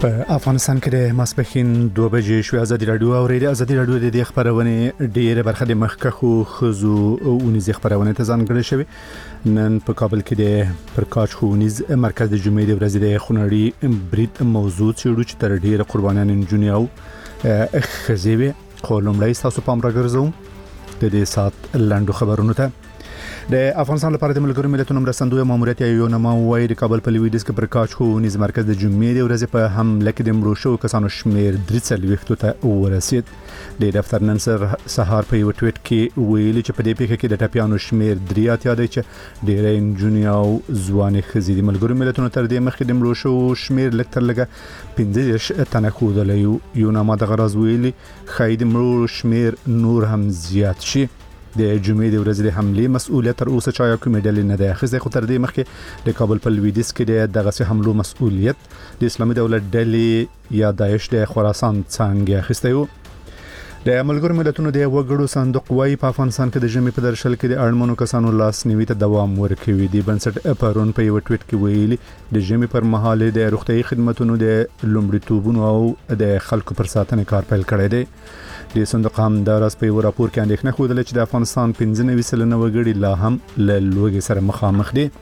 په افغانستان کې د ماسپښین 2 بجې شوې ازادي رادیو او ریډیو ازادي رادیو د دې خبرونه ډېره برخه د مخکخو خزو او نيزي خبرونه ته ځانګړې شوې. نن په کابل کې د پرکاش خونیز مرکز د جمعې د ورځې د خونړي برید موضوع چې تر ډېره قربانیان انجونی او خزيوي خولمړی تاسو پام راګرځوم د دې سات لاندو خبرونه ته. د افغانستان لپاره د ملګرو ملتونو مرستندوی ماموریت یو نما وایي د کابل په لویدیځ کې پرکاش خونیز مرکز د جمعې د ورځې په حمله کې د مړو شو کسانو شمیر 340 ته ورسید. د دفتر نن سهار په یو ټویټ کې ویلي چې په دې پیښه کې د ټاپیانو شمیر 3 اتیا دی چې ډېر انجونی او ځواني خزي د ملګرو ملتونو تر دې مخکې د مړو شو شمیر لکتر لګه 15 تنه خودل یو نما د غرض ویلي خاید مړو شمیر نور هم زیات شي. د جمعې د ورځې د حمله مسؤلیت تر اوسه چا کومه ډلې نه ده اخیسته. خو تر دې مخکې د کابل په لویدیځ کې دغه حملو مسؤلیت د اسلامي دولت ډلې یا داعش د خراسان څنګه اخیسته یو. د ملګرو ملتونو د وګړو صندوق وايي په افغانستان کې د جمعې په درشل کې د اړمنو کسانو لاس نیوي ته دوام ورکوي. د بنسټ پرون په یو ټویټ کې ویلي د جمعې پر مهال د روغتيایي خدماتو د لومړیتوبونو او د خلکو پر ساتنې کار پیل کړی دی. د صندوق هم د راس په یو راپور کې اندېښنه خوده چې د افغانستان 15% وګړي لا هم له لوږې سره مخامخ دي.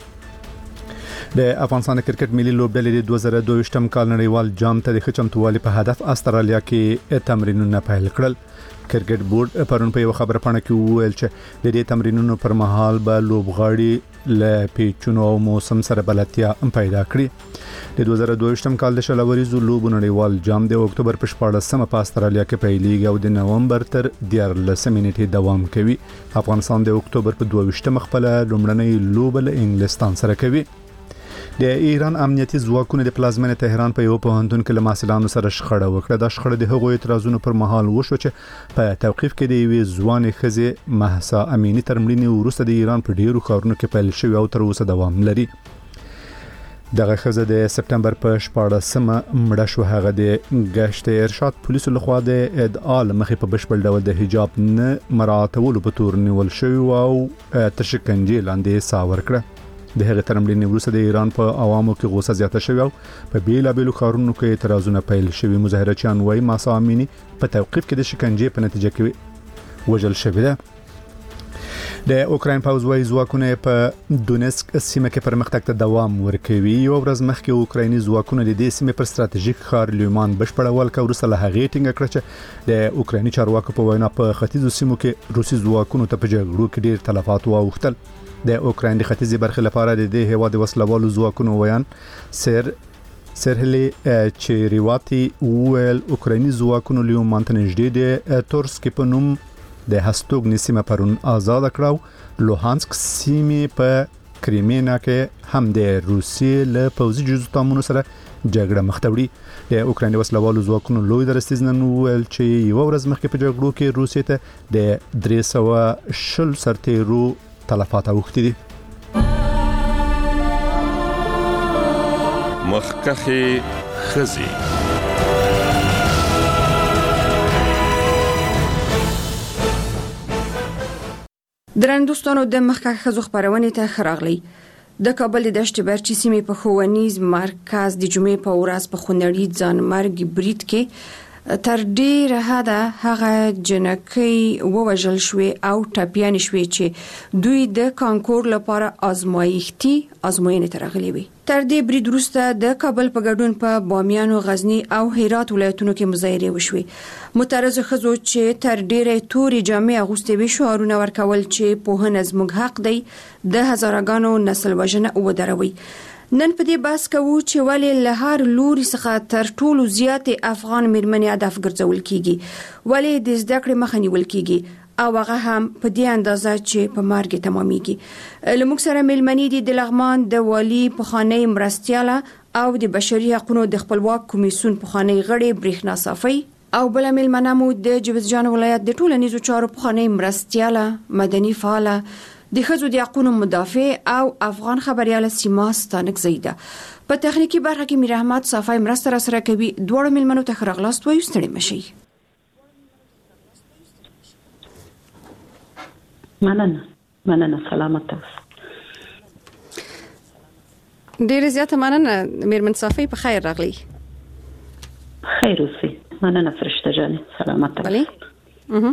د افغانستان کرکټ ملي لوبډلې د 2022م کال نړیوال جام ته د خچمتوالي په هدف استرالیا کې تمرینونه پیل کړل. کرکټ بورډ پرون په یو خبره پاڼه کې وویل چې د دې تمرینونو پر مهال به لوبغاړي له پیچونو او موسم سره بلدتیا پیدا کړي. د 2022م کال د شلوریزو لوبو نړیوال جام د اکتوبر په 14مه په استرالیا کې پیلېږي او د نومبر تر 14 نیټې دوام کوي. افغانستان د اکتوبر په 22مه خپل لومړنۍ لوب له انګلستان سره کوي. د ایران امنیتي ځواکونو د پلازمینه تهران په یو پوهنتون کې له محصلانو سره شخړه وکړه. د شخړې د هغوی اعتراضونو پر مهال وشو چې په توقيف کې د یوې ځوانې ښځې مهسا امینی تر مړینې وروسته د ایران په ډیرو ښارونو کې پیل شوی او تر اوسه دوام لري. دغه ښځه د سپټمبر په 14مه مړه شو. هغه د گشت ارشاد پولیسو لخوا د ادعا مخې په بشپړ ډول د حجاب نه مراعاتولو په تور نیول شوی او تر شکنجې لاندې ساور کړه. د هغه ترمړینې وروسته د ایران په عوامو کې غوسه زیاته شوه او په بیلابېلو ښارونو کې اعتراضونه پیل شوي. مظاهرچیان وايي مهسا امینی په توقيف کې د شکنجې په نتیجه کې وژل شوې ده. د اوکراین پوځ وايي ځواکونه په دونیسک سیمه کې پرمختګ ته دوام ورکوي. یو ورځ مخکې اوکرایني ځواکونه د دې سیمې پر ستراتیژیک ښار لیمان بشپړول کړ وروسته له هغې ټینګه کړه چې د اوکرایني چارواکو په وینا په ختیځو سیمو کې روسي ځواکونو ته په جګړو کې ډېر تلفات واوښتل. د اوکراین د ختیځي برخې لپاره د دې هیواد وسلوالو ځواکونو ویان سرهلی چریواتی ویل اوکرایني ځواکونو لیومان ته نږدې د تورسک په نوم د هستوګ سیمه پرون آزاد کړو. لوهانسک سیمه په کریمیا کې هم د روسیې له پوځي جزو تامونو سره جګړه مخ ته وړي. د اوکراین وسلوالو ځواکونو لوی درستیز نن ویل چې یو ورځ مخکې په جګړو کې روسیې ته د 320 سرتیرو تلفات اوښتي دي. مخکخي خزي درندوستانو د مخکخ خزو خبرونه ته خراغلی. د کابل د دشت برچی سیمې په ښوونیز مرکز د جمعې په ورځ په خونړي ځانمرګ برید کې تر ډیره حده هغه جنکۍ ووژل شوې او ټپیان شوې چې دوی د کانکور لپاره ازموینې ته راغلي وي. تر دې برید وروسته د کابل په ګډون په بامیان او غزنی او هرات ولایتونو کې مظاهرې وشوې. معترض ښځو چې تر ډیره تورې جامې اغوستې وي شعارونه ورکول چې پوهنه زموږ حق دی، د هزارګانو نسل وژنه ودروي. نن په دې بحث کوو چې ولې له هر لوري څخه تر ټولو زیات افغان میرمنې هدف ګرځول کیږي، ولې د زده کړې مخه نیول کیږي او هغه هم په دې اندازه چې په مرګ تمامېږي. لموږ سره میلمنې دي د لغمان د والی پخوانی مرستیاله او د بشري حقوقو د خپلواک کمیسیون پخوانی غړي برېښنا صافي او بل میلمنه مو د جوزجان ولایت د ټولنیزو چارو پخوانی مرستیاله مدني فعاله د ښځو د حقوقو مدافع او افغان خبريال سیما ستانک زیده. په تخنیکی برخه کې میر احمد صافی مرسته را سره کوي. دوړو میلمنو ته خراغلاست وایو. ستړي مشي. مننه سلامت اوسه. ډیر زیاته مننه میرمن صافی، په خیر راغلی. خیر اوسئ. مننه فرشته جان، سلامت بله.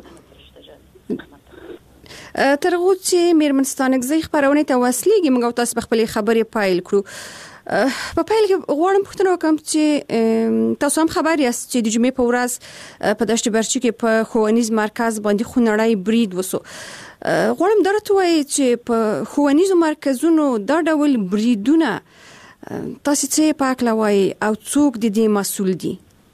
ترغو چې میرمنستانګزي خبرونه ته وسلېږي موږ تاسو په خپل خبرې پایل کړو. په پایل کې غواړم پوښتنه وکم چې تاسو هم خبر یاست چې د جمعې په ورځ په دشت برچي کې په ښوونیز مرکز باندې خونړی برید وسو. غواړم درته وایي چې په ښوونیزو مرکزونو دا ډول بریدونه تاسو څه پاک لوي او څوک د دې مسؤل دي؟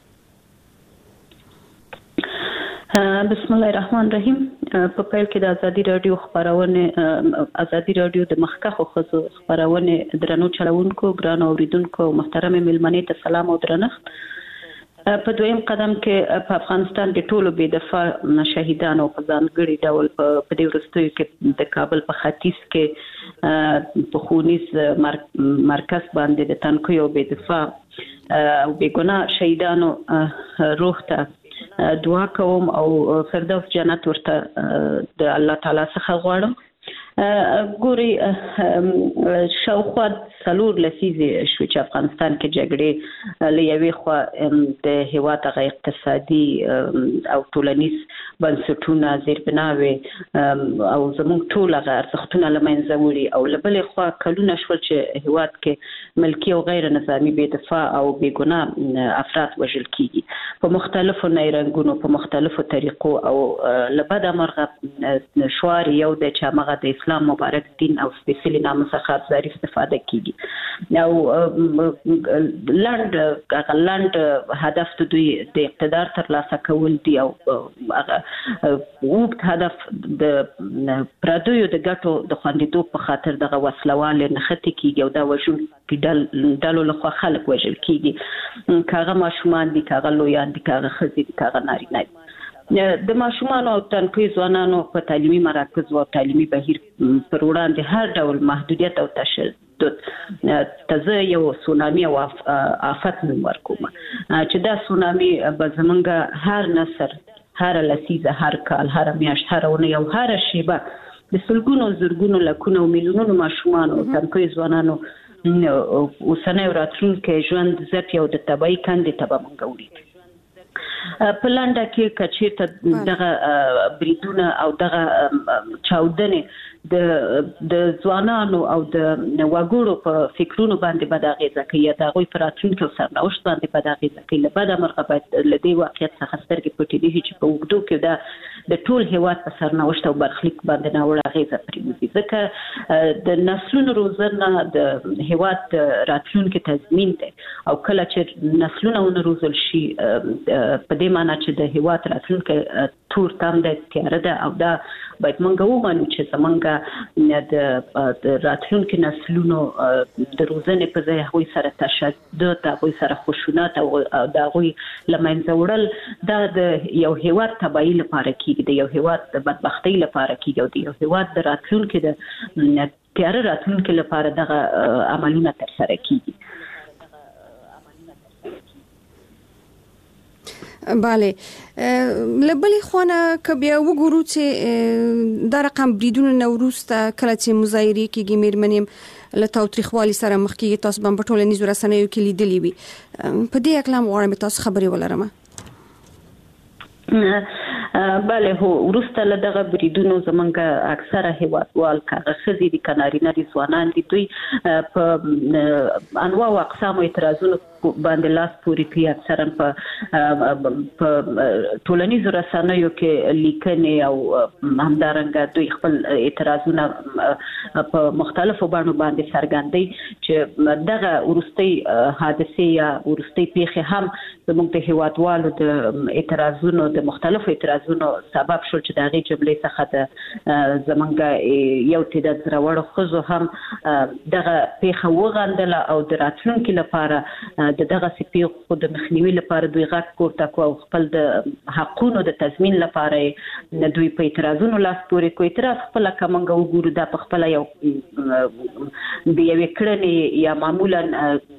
بسم الله الرحمن الرحیم. په پیل کې د ازادي رادیو خبرونه ازادي رادیو د مخکخو خزو خبرونه درنو چلوونکو ګران اوریدونکو محترم ملمنې ته سلام او درنښت. په دویم قدم کې په افغانستان د ټولو بې دفاع شهیدانو په ځانګړي ډول په دې وروستیو کې د کابل په ختیځ کې په ښوونیز مرکز باندې د تنکیو بې دفاع او بې ګناه شهیدانو روح ته دعا کوم او فردوس جنت ورته د الله تعالی څخه غواړم. ګوري شاوخوا 4 لسیزې شو چې افغانستان کې جګړې لوي خو د هیواد غیر اقتصادي او ټولنیز بنسټونه زیربناوي او زموږ ټول ارزښتونه لمنځه وړي او لبلې خو کلونه شول چې هیواد کې ملکی او غیر نظامی بې دفاع او بې ګناه افراد وژل کیږي په مختلفو نیرنګونو په مختلفو طریقو او لبدا مرغه شوار یو د چامغه د اسلام مبارک دین او سپیشلی نام څخه ځاری استفاده کیږي او لاند هدف د دوی د اقتدار تر لاسه کول دی او وګت هدف د پردیو د ګټو د خوندیدو په خاطر دغه وسلوال نخته کیږي او دا وژل کیدل ډالو له خلک وژل کیږي کاغه ماشومان دي کاغه لویان دي کاغه خزي دي کاغه نارینه دي. د ماشومان او تنکي ځوانانو په تعلیمي مراکز او تعلیمي بهیر پر وړاندې هر ډول محدودیت او تشدد تزه یو سونامي او آفت ورکوم چې دا سونامي به زمونږ هر نسل هر لسیزه هر کال هر میاشت هر اونۍ او هر شیبه د سلګونو زرګونو لکونو میلیونونو ماشومان او تنکي ځوانانو اوسنۍ راتلونکي ژوند زپ یو د تبعی کندې تبه منګوري. په لاندا کې کچېرته دغه بریدونه او دغه چاودنې د ځوانانو او د وګړو په فکرونو باندې بداغیزه کوي دا غوي پراتونکو سرنوشت باندې بداغیزه کوي لبدا مرغبت لدی واقعیت څخه سترګې پټې دي چې په وګړو کې دا د ټول هیواد په سرنوشت او برخلیک باندې ناوړه غیزه پریږدي ځکه د نسلونو روزنه د هیواد راتلونکو تضمین دی او کله چې نسلونه روزل شي په دې معنی چې د هیواد راتلونکو تور تام د تیار ده او دا باید مونږ ومنو چې زمونږ د راتلونکو نسلونو د روزنې په ځای هغوی سره تشدد هغوی سره خشونت او د هغوی لمنځه وړل دا د یو هیواد تبعی لپاره کیږي د یو هیواد د بدبختی لپاره کیږي او د یو هیواد د راتلونکو د تیار راتلونکو لپاره دغه عملونه تر سره کیږي. بله لبلې خونه کبیا وګورو چې دا رقم بریدونه نوروسته کله چې مظاهره کېږي میرمنیم له تاوتریخوالي سره مخ کېږي تاسو په ټولنیزو رسنیو کې لیدلې وي په دې اقلام غواړم تاسو خبرې ولرم. بله هو ورسته له دغه بریدونو زمونږ اکثره هیوادوال کاغه خزي دي کنارینه دي ځوانان دي دوی په انواع او اقسام اعتراضونو باندې لاس پوري کوي اکثرا په ټولنیزو رسنیو کې لیکنې او همدارنګه دوی خپل اعتراضونه په مختلفو بڼو باندې څرګندوي چې دغه ورستي حادثه یا ورستي پیښه هم زموږ د هیوادوالو د اعتراضونو د مختلفو اعتراضونو سبب شول چې دغه جملې څخه د زمونږ یو تعداد زراوړو خزو هم دغه پیښه وغندله او د راتلونکو لپاره دغه سپیغ خو د مخنیوي لپاره دوی غږ پورته کو او خپل د حقونو د تضمین لپاره دوی په اعتراضونو لاس پورې کوي اعتراض خپل کومنګ وګورو د خپل یو د یو کړنې یا معمولا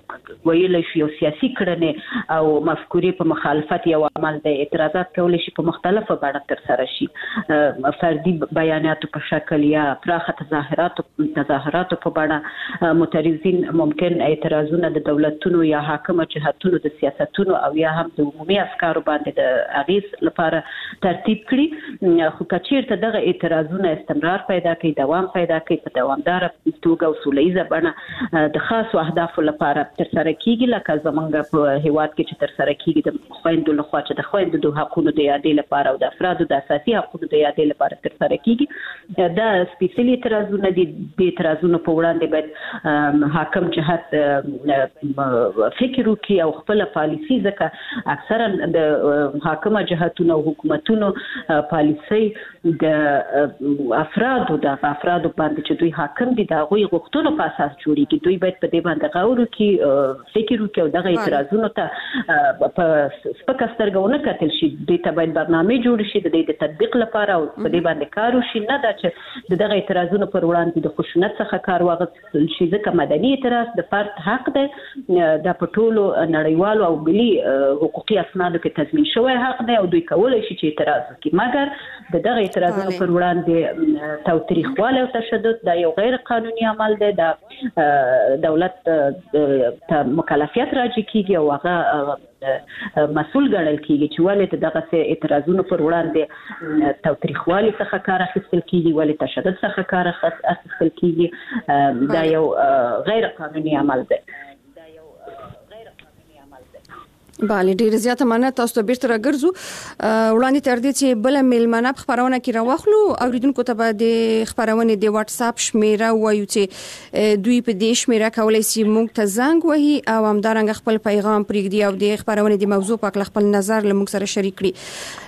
ویل شي یو سیاسي کړنې او مفکورې په مخالفت یو عمل دی. اعتراضات کولای شي په مختلفه بڼه ترسره شي، فردي بیاناتو په شکل یا پراخه تظاهراتو په بڼه. معترضین ممکن اعتراضونه د دولتونو یا حاکمه جهاتونو د سیاستونو او یا هم د عمومي افکارو باندې د اغیز لپاره ترتیب کړي، خو کچیرته دغه اعتراضونه استمرار پیدا کوي، دوام پیدا کوي، په دوامدار توګه او سولیزه بڼه د خاصو اهدافو لپاره ترسره کیږي، لکه زمونږ په هیواد کې چې ترسره کیږي د خويندو لخوا چې د خويندو د حقوقو د یادې لپاره او د افرادو د اساسي حقوقو د یادې لپاره ترسره کیږي. دا سپیشلی اعتراضونه دي. د اعتراضونو په وړاندې باید حاکم جهات فکر وکړي او خپل پالیسي، ځکه اکثرا د حاکمه جهاتونو او حکومتونو پالیسي د افرادو باندې چې دوی حاکم دي د هغوی غوښتنو په اساس جوړیږي. دوی باید په دې باندې غور وکړي، فکر وکړي او دغه اعتراضونو ته په سپکه سترګه ونه کتل شي. دوی ته باید برنامه جوړ شي د دې تطبیق لپاره او په دې باندې کار وشي، نه دا چې دغه اعتراضونو پر وړاندې د خشونت څخه کار واخیستل شي، ځکه مدني اعتراض د فرد حق دی، د پټولو نړیوالو او ملي حقوقي اسنادو کې تضمین شوی حق دی او دوی کولای شي چې اعتراض وکړي. مګر دغه اعتراضونو پر وړاندې تاوتریخوالی او تشدد دا یو غیر قانوني عمل دی، دا دولت ته مکلفیت راجع کیږي او هغه مسؤل ګڼل کیږي چې ولې دغه اعتراضونو پر وړاندې تاوتریخوالی څخه کار اخیستل کیږي، ولې تشدد څخه کار اخیستل کیږي. دا یو غیر قانوني عمل دی. بله، ډیره زیاته مننه. تاسو ته بیرته راګرځو. وړاندې تر دې چې بل میلمانه په خبرونه کې راوخلو، اوریدونکو ته به د خبرونه د واتس اپ شمیره وایو چې دوی په دې شمیره کولای شي موږ ته زنګ وهي او همدارنګه خپل پیغام پرېږدي او د خبرونه د موضوع په اړه خپل نظر له موږ سره شریک کړي.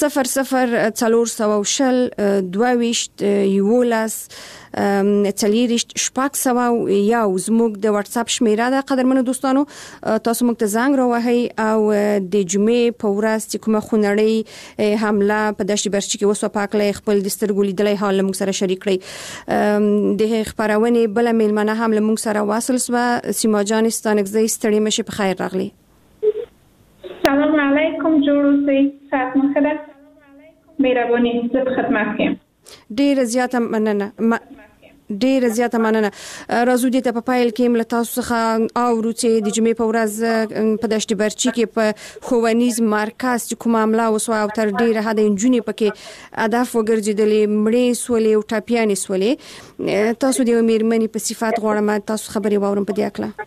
00420 22 11 40 شپږ سوه یو زموږ د واتس اپ شمیره ده. قدرمنو دوستانو، تاسو موږ ته زنګ راوهئ او د جمعې په ورځ چې کومه خونړۍ حمله په دشت برچي کې وسوه په هکله خپل د سترګو لیدلی حال له موږ سره شریک کړئ. د خپرونې بله میلمنه هم له موږ سره واصل سوه. سیما جان ستانکزی، ستړې مشې، په خیر راغلی. سلام علیکم، جوړ اوسئ، ساعت مو ښه ده؟ مهرباني، زه په خدمت کې یم. ډیره زیاته مننه. راځو دې ته په پایل کې له تاسو څخه اورو چې د جمعې په ورځ په دشت برچي کې په ښوونیز مرکز چې کومه حمله وسوه او تر ډیره حده نجونې پکې هدف وګرځېدلې، مړې سولې او ټپیانې سولې. تاسو د یوې مېرمنې په صفت غواړم تاسو خبرې واورم په دې هکله.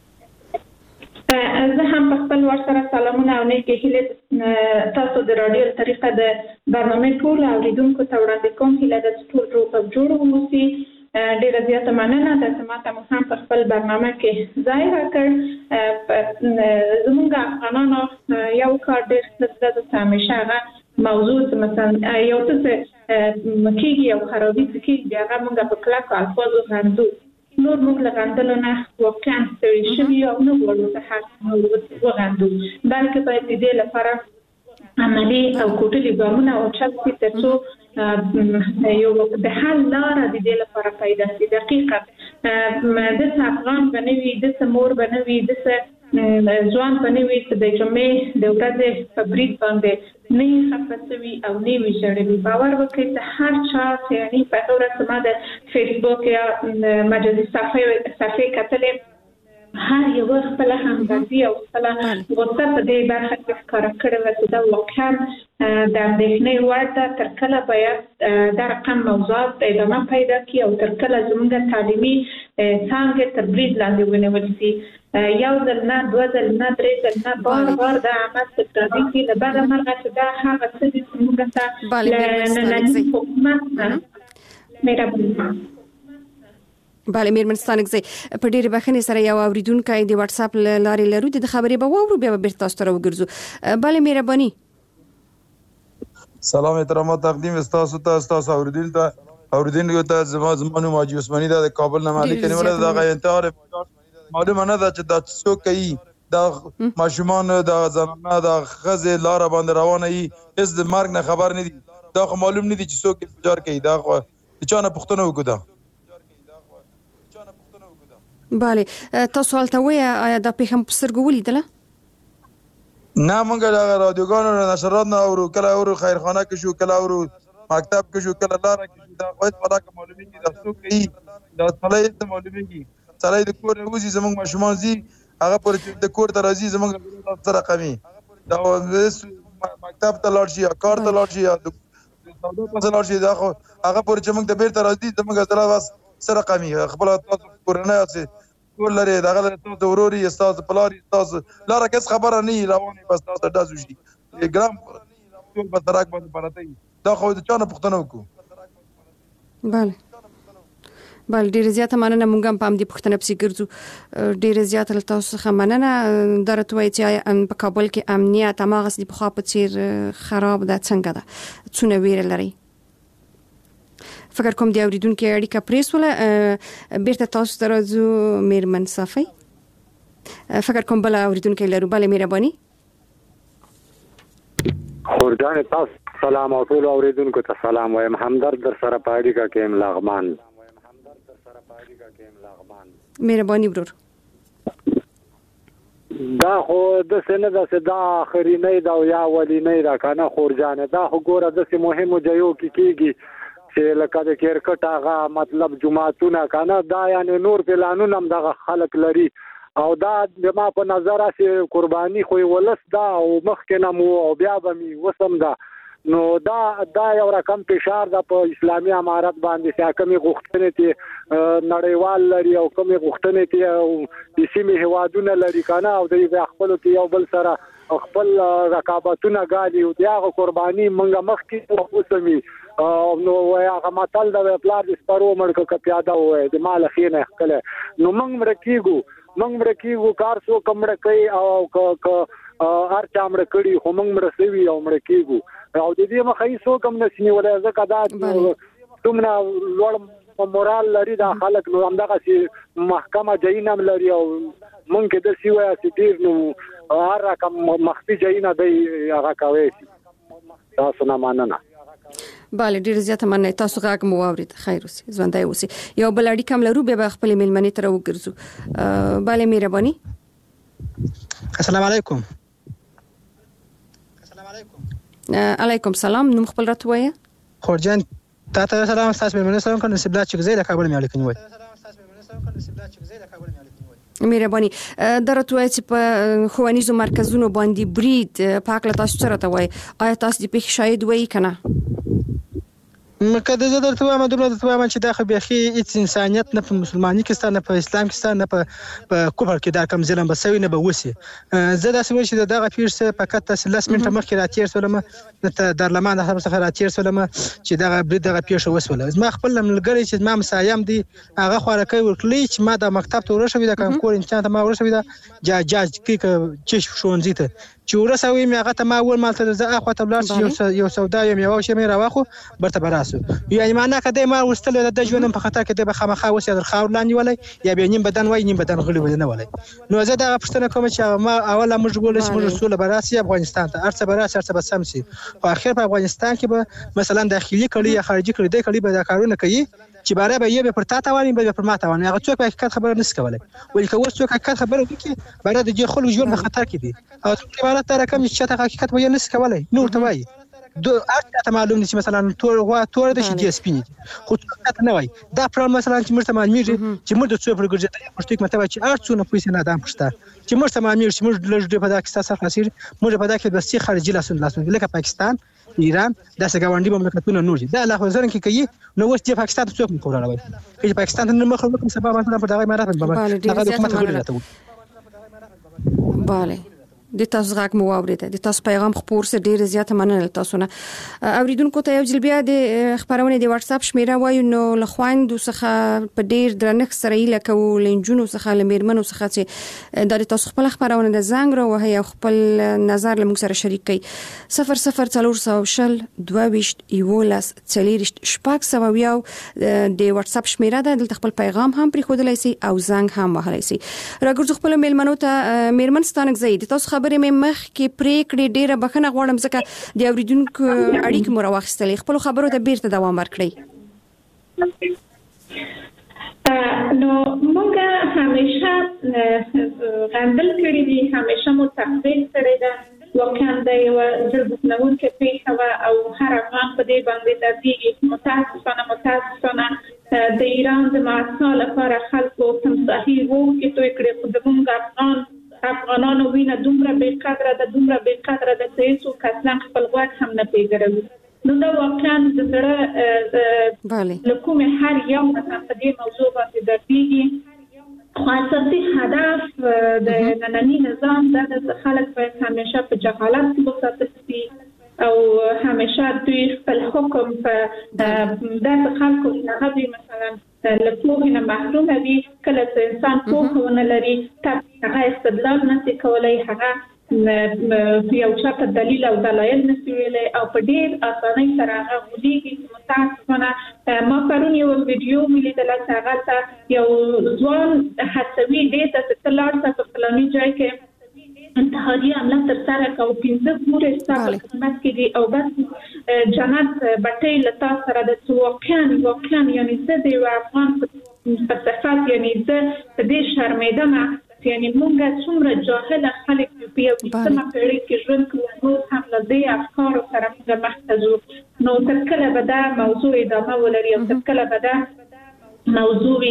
زه هم په خپل ورسره سلامونه او نیکې هیلې تاسو د رادیو طریقه د برنامې ټول اوریدونکو ته وړاندې کوم. هیله ده چې ټول روغ او جوړ واوسي. ډیره زیاته مننه د سماته مو هم په خپل برنامه کې ځای راکړ. زموږ افغانانو یو کار ډېر ستر ده چې همیشه هغه موضوع مثلا یو څه کېږي او خرابي کېږي، هغه موږ په کلکو الفاظو غندو. نور موږ له غندلو نه واقعا ستړي شوي او نه غواړو چې هر وغندو، بلکې باید د دې لپاره عملي او کوټلي ګامونه واخیستل شي ترڅو یو د حل لاره د دې لپاره پیدا شي. دقیقاً داسې افغان به نه وي، داسې مور به نه وي، داسې ځوان به نه وي چې د جمعې د ورځې په برید باندې نه یې خفه شوي او نه یې ویجاړوي. باور وکړئ چې هر چا چې یعنې په هغه ورځ ما د فیسبوک یا مجازي صفحې کتلې، هر یو خپله همدردي او خپله غصه په دې برخه کې ښکاره کړې وه چې دا واقعا د اندېښنې وړ ده. تر کله باید دا رقم موضوعات ادامه پیدا کړي او تر کله زموږ تعلیمي څانګې تر برید لاندې ونیول شي. یو ځل نه، دوه ځل نه، درې ځل نه، بار دا عمل تکراري کړي. له بده مرغه چې دا هغه څه دي چې موږ ته له ننني حکومت نه مهرباني. بله، میرمن ستانکزی، په ډېرې بخښنې سره یو اوریدونکی د واتس اپ له لارې لرو، د خبرې به واورو، بیا به بیرته تاسو ته راوګرځو. بله، مهرباني. سلام احترامات تقدیم استاسو ته، استاسو اوریدونکو ته. زما نوم حاجي عثماني ده، د کابل نه مالک نیولې. دغه انتحار معلومه نه ده چې دا څوک کوي. دا ماشومان، دا زنانه، دا ښځې لاره باندې روانه وي، هېڅ د مرګ نه خبر نه دي. دا خو معلوم نه دي چې څوک انفجار کوي. دا خو د چا نه پوښتنه وکړو. bale تاسو حالته وای آیا دا پیغام په سترګو ولیدله؟ نه مونږ د رادیوګانو نشرات نه اورو، کله اورو خیرخانه کې شو، کله اورو مکتب کې شو، کله لاره کې شو. دا خو هیڅ پلاک معلومیږي دا څوک کوي، دا سړی ته معلومیږي. سړی د کور نه وځي، زمونږ ماشومان ځي هغه پر د کور ته راځي، زمونږ سره قوي دا مکتب ته لاړ شي یا کار ته لاړ شي یا د سودا په لاړ شي، دا خو هغه پر چې موږ د بیرته راځي زمونږ سره بس سره قوي خپل تاسو کورنۍ اوسې ټول لري دغه تاسو وروري تاسو پلاری تاسو لاره کس خبره نه رواني بس تاسو داسو شي ګرام ټول په تراک باندې پراته دا خو د چانه پښتنو کو. بل ډیر زیاته مننه. مونږ هم په دې پښتنه پسې ګرځو. ډیر زیاته له تاسو څخه مننه. درته وایي چې په کابل کې امنیت هغه څه په خوا په چیر خراب ده، څنګه ده، څونه ویره لري. فکر کوم دی اوریدونکو اړیکه پریسوله بیرته تاسو ته راځو میرمن صافی. فکر کوم بل اوریدونکو لرو. بل مهرباني. خورجان تاسو سلام او ټول اوریدونکو ته سلام وایم. همدرد در سره په اړیکه کې ام لغمان. مهرباني برور. دا خو د سینه د صدا اخرینه دا یا ولینه را کنه خورجان. دا خو ګوره د سه مهمو ځایو کې کیږي چې لکه د کرکټ هغه مطلب جمعهتونه کنه دا یعنی نور پلانونه هم دغه خلک لري او دا د ما په نظر چې قرباني خو ولس دا او مخکنه مو او بیا به می وسم دا نو دا یو رقم فشار د په اسلامي امارت باندې چې کومي غوښتنې ته نړیوال لري او کومي غوښتنې ته او د سیمې هوادونه لري کنه او د خپل کې یو بل سره خپل رقابتونه غالي او دغه قرباني منګه مخ کې وسمي نو هغه ماتل د پلار د سپارو مړک ک پیاده وای د مال خینه کله نو موږ مرکیږو کار سو کمړه کوي او هر چا مړ کړي خو موږ مرسوي او مرکیږو او د دې مخې سو کم نسنی ولې زکه دا دومره لوړ مورال لري دا خلک نو همدغه سي محکمه جینم لري او مونږ کې د سیوه سټیر نو هر رقم مخفي جینا دی هغه کوي تاسو نه ماننه. بله ډیر زیاته مننه. تاسو غاګ مو اورید. خیر اوسئ، ژوندۍ اوسئ. یو بل اړیکه هم لرو به خپل میلمنې تر وګرځو. بله مهرباني. السلام علیکم. علیکم سلام. نوم خپل راته وایه. خورجان تاسو سلام. تاسو مې سلام کوم نسبت چې زه د کابل مې الیکم وای. مهرباني. درته وایي چې په ښوونیزو مرکزونو باندې برید پاک له تاسو سره ته وایي. آیا تاسو د پیښې شاهد وایي کنه؟ مکه د زړه ته ما دومره ته ما چې دا خو بيخي هیڅ انسانيت نه په مسلمانۍ کې ستانه په اسلام کې ستانه په کفر کې دا کم ظلم بسوي نه به وسی. زه دا سوي چې دغه پیښه فقط 10 منټه مخکې راتیر سولم د درلمان د څخه راتیر سولم چې دغه دغه پیښه وسوله. ما خپل ملګری چې ما مسایم دي هغه خورکې ورکلی چې ما د مکتب ته ورشوي د کانکور امتحان ته ما ورشوي د جاج کې چې شونځي ته چې ورسوي مې هغه ته ما ول مالته زه اخو ته بلار یو سودا یم یو شی مې راوخو برته براسو یعنی معنا کده ما ورستل د ژوندم په خطر کې د بخمخه وسه در خاور لاندې ولای یا به نیم بدن وای نیم بدن غړي ولنه ولای. نو زه دا پښتنه کوم چې ما اوله موږ ګول چې موږ رسول براسي افغانستان ته ارڅ براسي ارڅ بسم سي په اخر په افغانستان کې به مثلا داخلي کړي یا خارجي کړي د کړي به دا کارونه کوي چې باره به یې پر تا تواني به پر ما تواني هغه څوک په حقیقت خبره نس کولای ولې که څوک حقیقت خبره وکړي باره د دې خلکو ژوند په خطر کې دي او عبارت تر کوم چې ته حقیقت به نس کولای نور ته وایي دو اته معلوم دي چې مثلا تور د شي دي سپینې خو څه نه وای دا پرم مثلا چې مرته معلومیږي چې موږ د څو پر ګرځي پښتو مته وای چې ارڅونه پیسې نه دام پښتا چې مرته معلومیږي چې موږ لږ په داکستان سره خاصیر موږ په داکې بس خارجي لاسونه لکه پاکستان ایران داسې ګاونډي مملکتونه نور دي دا الله حضور کې کوي نو اوس چې پاکستان څوک مخوره وای چې پاکستان ته مخ ورکوم سبب مثلا په دغه امارات باندې هغه حکومت غوړي راته bale د تاسو غاک مو اورید د تاسو پیغام خبر سره ډیر زیاته مننه تاسو نه اوریدونکو ته یو ځل بیا د خبرونه د واتس اپ شمیره وایو نو لخواند څخه په ډیر درنښت سره لکه ولنجونو څخه لمرمنو څخه چې د تاسو خپل خبرونه د زنګ را وهي خپل نظر لمو سره شریک کړي 00400 22 یولس چلیرشت شپږ سویاو د واتس اپ شمیره د خپل پیغام هم پرې خودلای سي او زنګ هم وهلای سي راګرځو خپل میلمنو ته میرمن ستانک زید تاسو خبرې مې مخ کې پرې کړې ډیره بخنه غواړم ځکه د اوریدونکو اړیکې مو راوخستلې خپل خبرو ته بیرته دوام ورکړئ. نو موږ همیشه غندل کړی دي، همیشه مو تقدیر کړی ده. واقعا د یو زړه پیښه وه او هر افغان په دې باندې دردیږي. متاسفانه د ایران د معاصا لپاره خلکو تمساحي ووکې توی کړې، خو زموږ افغانانو وینه دومره بې قدره ده چې هېڅوک اصلا خپل غوږ هم نه پیژروي. نو دا واقعا د زړه له کومې هر یو انسان په دې موضوع باندې دردیږي. خو اساسي هدف د ننني نظام دا د خلک باید همیشه په جهالت کې وساتل شي او همیشه دوی خپل حکم په داسې خلکو هغه وي مثلا له پوهې نه محروم وي. کله چې انسان پوهه ونه لري هغه استدلال نشي کولی، هغه یو چاته دلیل او دلایل نشي ویلی او په ډېر اسانۍ سره هغه غولېږي. متاسفانه ما پرون یو ویډیو مې لیدله چې هغه یو ځوان هڅوي دې ته چې ته لاړ شه په فلاني ځای کې انتحاري حمله ترسره کړه او 15 پورې ستا په خدمت کې دي او بس جنت بټۍ له تا سره ده. چې واقعا یعنې زه د یو افغان په صفت یعنې زه په دې شرمېدم یعنې موږ څومره جاهله خلک یو په 20مه پېړۍ کې ژوند کوو، اوس هم له دې افکارو سره موږ مخ ته ځو. نو تر کله به دا موضوع ادامه ولري او تر کله به دا موضوع وي؟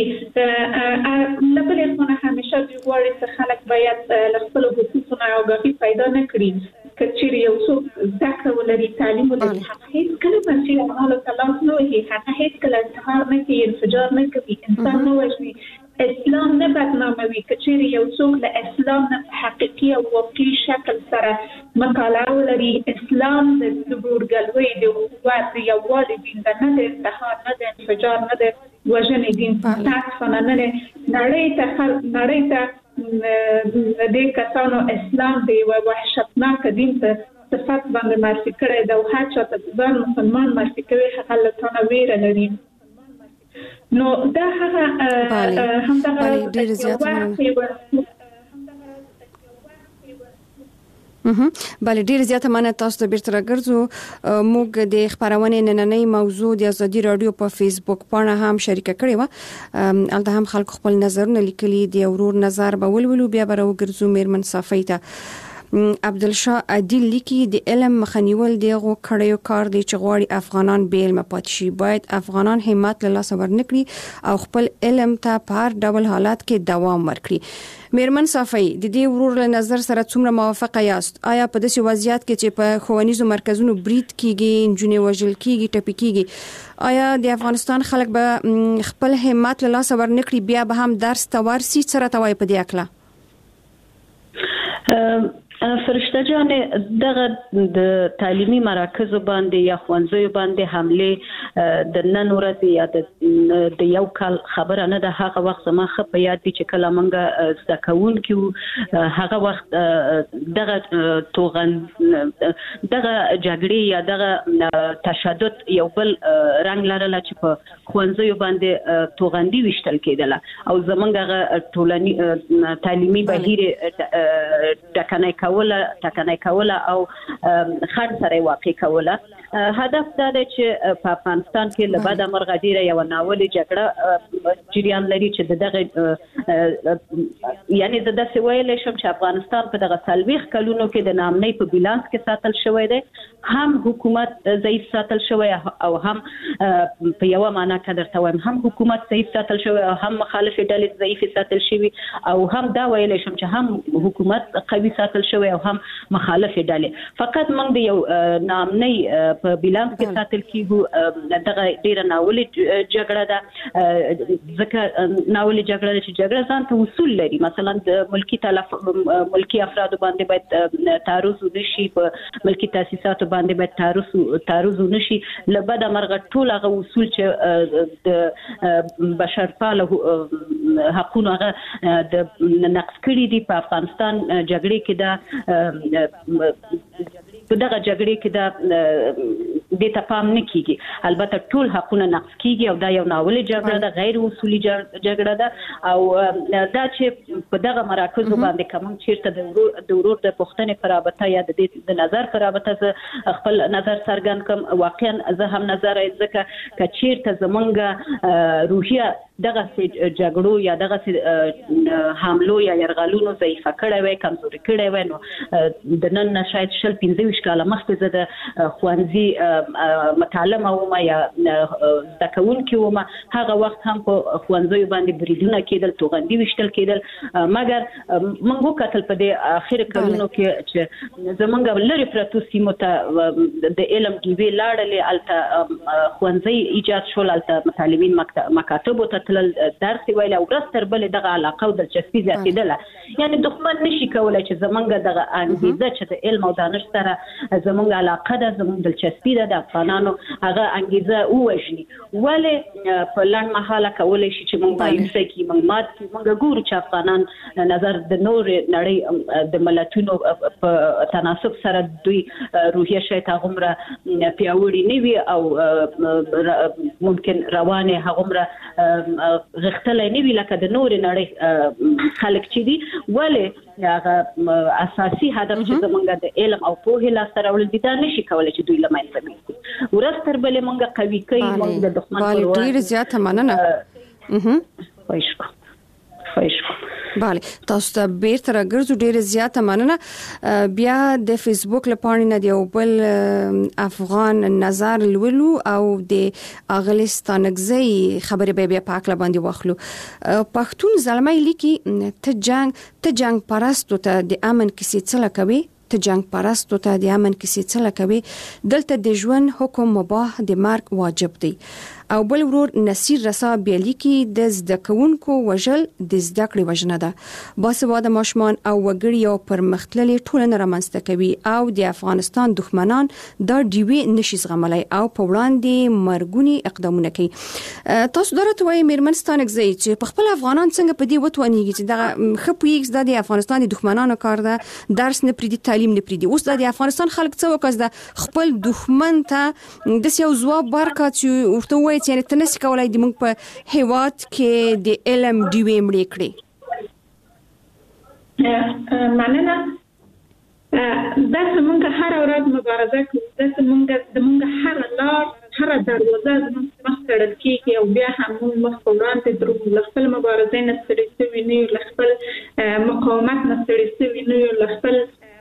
له بلې خوا نه همیشه دوی غواړي چې خلک باید له خپلو حقوقو نه آګاهي پیدا نه کړي. که چېرې یو څوک زده کړه ولري، تعلیم ولري، هغه هېڅکله منفي اعمالو ته لاس نه وهي، هغه هېڅکله انتحار نه کوي، انفجار نه کوي، انسان نه وژني، اسلام نه بدناموي. که چېرې یو څوک له اسلام نه په حقیقي او واقعي شکل سره مطالعه ولري، اسلام د ورورګلوۍ، د اخوت، د یووالي دین ده، نه د انتحار، نه د انفجار، نه د وژنې دین. متاسفانه نه نړۍ ته دې کسانو اسلام د یوه وحشتناک دین په صفت باندې معرفي کړی ده او هر چا ته ځان مسلمان معرفي کوي هغه له تا نه ویره لري. نو دا هغه همدغه ډېر زیات بله ډیر زیاته مننه. تاسو ته بیرته راګرځو. موږ د خبرونې نننۍ موضوع د ازادي رادیو په فیسبوک باندې هم شریک کړې و. البته هم خلک خپل نظرونه لیکلي دي. ورور نظر به ولولو بیا به راوګرځو میرمن صافی ته. عبدالشاه عادل لیکي د علم مخنیول دغه کړیو کار دی چې غواړي افغانان بیل مپات شي. باید افغانان همت له لاس ورنکړي او خپل علم ته په هر ډول حالات کې دوام ورکړي. میرمن صافی د دې ورور له نظر سره څومره موافقه یاست؟ آیا په داسې وضعیت کې چې په ښوونیزو مرکزونو برید کیږي، نجونې وژل کیږي، ټپي کیږي، آیا د افغانستان خلک به خپل همت له لاس ورنکړي بیا به هم درس ته ورسي؟ سره توای په دې اکله فرشته جان دغه د تعلیمي مراکزو باندې یا ښوونځیو باندې حمله د نن ورځې یا د یو کال خبره نه ده. هغه وخت زما ښه په یاد دي چې کله موږ زده کوونکي وو، هغه وخت دغه جګړې یا دغه تشدد یو بل رنګ لرله چې په ښوونځیو باندې توغندي ویشتل کېدله او زموږ هغه تعلیمي بهیر ټکنۍ کوله او خنډ سره واقع کوله. هدف دا دی چې په افغانستان کې له بده مرغه ډیره یو ناولې جګړه جریان لري چې دغه یعنی د داسې ویلې شم چې افغانستان په دغه 40 کلونو کې د نامنۍ په بیلانس کې ساتل شوی دی. هم حکومت ضعیف ساتل شوی او هم په یو معنا کې درته وایم هم حکومت ضعیف ساتل شوی او هم مخالف ډلې ضعیف ساتل شوی او هم دا ویلې شم چې هم حکومت قوي ساتل شوی او هم مخالف ډلې. فقط موږ د یو نامنۍ په بیلانس کې ساتل کیږو. دغه ډیره ناولې جګړه ده، ځکه ناولې جګړه چې جګړه ځان ته اصول لري. مثلا د ملکی افرادو باندې باید تعرض نشي، په ملکی تاسیساتو باندې باید تعرض نشي. له بده مرغه ټول هغه اصول چې د بشرپاله حقوقو هغه د نقض کړي دي په افغانستان جګړې کې دا په دغه جګړې کې دا د تفاهم نه کیږي. البته ټول حقونه نقض کیږي او دا یو ناولې جګړه ده، غیر اصولي جګړه ده او دا چې په دغه مراکزو باندې کوم چیرته د ورور د پښتنې پرابطه یا د نظر پرابطه خپل نظر څرګند کوم. واقعا زه هم نظر ځکه چې چیرته زمونږ روحیه دغه جګړو یا دغه حملو یا يرغلونو ضعیف کړي وي کمزوري کړي وي نو د نن شاید 15 کاله مخکې د خوانزي متعلمه ومه یا دکون کې ومه هغه وخت هم په خوانزي باندې بریدونه کېدل توغندي وشتل کېدل مګر موږ وکتل په دې اخر کلونو کې چې زمونږ لری پرتو سیمو ته د علم ډیوی لاړلې الته خوانزي ایجاد شول الته متعلمین مکاتب ته تل درس ویل او رستر بل دغه علاقه او دلچسپي زیاتېدله یعنی دښمن نشي کولای چې زمونږ دغه انګیزه چې د علم او دانش سره زمونږ علاقه ده زمونږ دلچسپي ده د افغانانو هغه انګیزه ووجني ولې په لړ مهاله کولای شي چې موږ مایوسه کی موږ مات کی موږ ګورو چې افغانان نظر د نور نړۍ د ملتونو په تناسب سره دوی روحیه شاید هغومره پیاوړي نه وي او ممکن روانه هغومره غختلې نه وي لکه د نور نړۍ خلک چې دي ولې هغه اساسي هدف چې زمونږ د علم او پوهې لاسته راوړل دي دا نشي کولای چې دوی لمنځه وړي ورستر بل موږ قوي کوي موږ د دښمن پر وړاندې ډیر زیات مننه bale تاسو ته بیرته راګرځو ډیره زیاته مننه بیا د فیسبوک لپاره نه دی بل افغان نظر لولو او د اغلستانګزي خبرې به بیا پاک لباندې واخلو پښتون زلمۍ لیکي ته جنگ پرستو ته د امن کیسې څه کوي ته جنگ پرستو ته د امن کیسې څه کوي دلته د ژوند حکم مباح د مرګ واجب دی او بل ورور نصیر رسا بیلی کی د زدکونکو وجل د زدکړې وجنه ده باسواده ماشومان او وګړي او پرمختللي ټولنه رامنځته کوي او د افغانستان دښمنان دا ډیوی نشي زغملای او په وړاندې مرګونی اقدامونه کوي تاسو درته وایي میرمنستانګزي چې په خپل افغانان څنګه په دې وتوانیږي چې دا خپویګز د افغانستان د دښمنانو کار ده درس نه پریدي تعلیم نه پریدي اوس د افغانستان خلک څه وکړ د خپل دښمن ته د سیاو ځواب ورکړ چې ورته یعنی تنسي کولای د موږ په هیواد کې د علم ډیوی مړې کړې مننه دا څنګه هر ورځ مبارزه کوي دا څنګه هر لار هر دروازه مخ کړل کیږي او بیا هم موږ په وړاندې درو خپل مبارزه نه ستړي شوي نه خپل مقاومت نه ستړي شوي نه خپل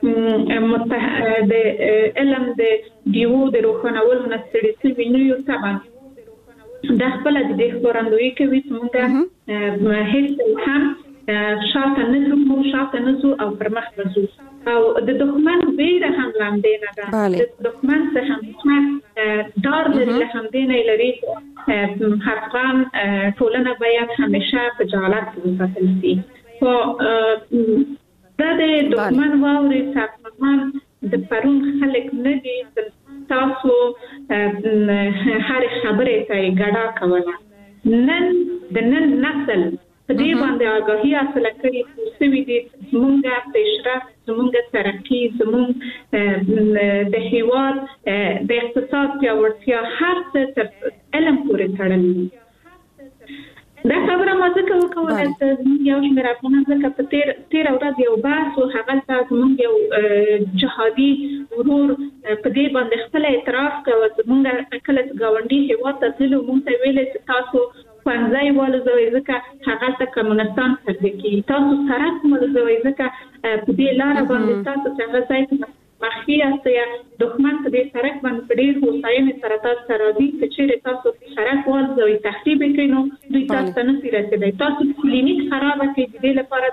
د علم د ډیو د روښانولو نه ستړي شوي نه طبعا دا خپل د دې خبرندوی کوي چې موږ هیڅ هم شاته نه زو او پرمخ وځو او د دښمن ویره هم لاندې نه ده د دښمن څخه هم دار لري هم دینه لري افغان ټولنه باید همیشه په جالب وساتل شي خو دا د دښمن واوري افغان د پرون خلک نه دي تاسو هر خبره ته ګډا کوله نن نسل په دې باندې آگاهی حاصل کړي چې دې زمونږه پیشرفت زمونږه ترقی زمونږ د هیواد د اقتصاد پیاوړتیا هر څه تر علم پورې تړلي دا خبره ما ځکه وکوله چې یو شمېر افغانان ځکه په تیر ورځ یو بحث او هغه تاسو موږ یو جهادي ورور په دې باندې خپل اعتراف کوي موږ کله چې گاونډي هیواد ته تلو موږ ته ویل چې تاسو پنځای والو ځکه هغه ته کمونستان سره کې تاسو سره کوم ځکه په دې لار باندې تاسو څنګه ځای مخکې یا دښمن په دې سرک باندې ډېر هوساینه سره تاسو راځي چې تاسو سرک والو تخریب کړئ نو دوی تاسو نه پیرته تاسو کلینیک خراب کړئ دې لپاره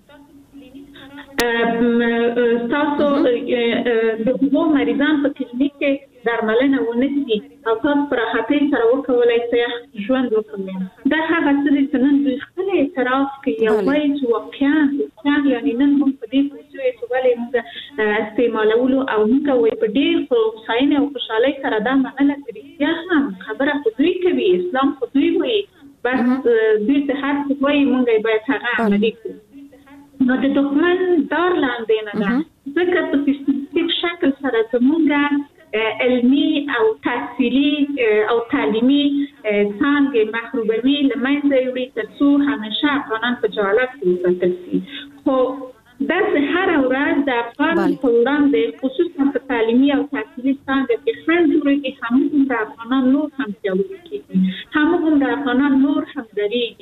تاسو د هغو مریضان په کلینیک کې درملنه ونکړي او تاسو پر هټۍ سره وکولای شئ ژوند وکړئ دا هغه څه چې نن دوی خپل اعتراف کوي او وایي چې واقعا یعنی نن موږ په دې پوښتنه چې ولې موږ استعمالولو او موږ وایي په ډېر خوشاینه او خوشحالۍ سره دا منله چې یا هم خبره خو دوی کوي اسلام خو دوی وایي بس دوی ته هر څه وایي موږ باید هغه عملي کړو نو د دښمن دار لاندې نه ده ځکه په سیستماتیک شکل سره زموږ علمي او تحصیلي او تعلیمي څانګې محروموي له منځه وړي تر څو همیشه افغانان په جالب کې وساتل شي خو داسې هره ورځ د افغان په وړاندې خصوصا په تعلیمي او تحصیلي څانګه کې خنډ جوړېږي همغومره افغانان نور هم پیاوړي کېږي همغومره افغانان نور هم درېږي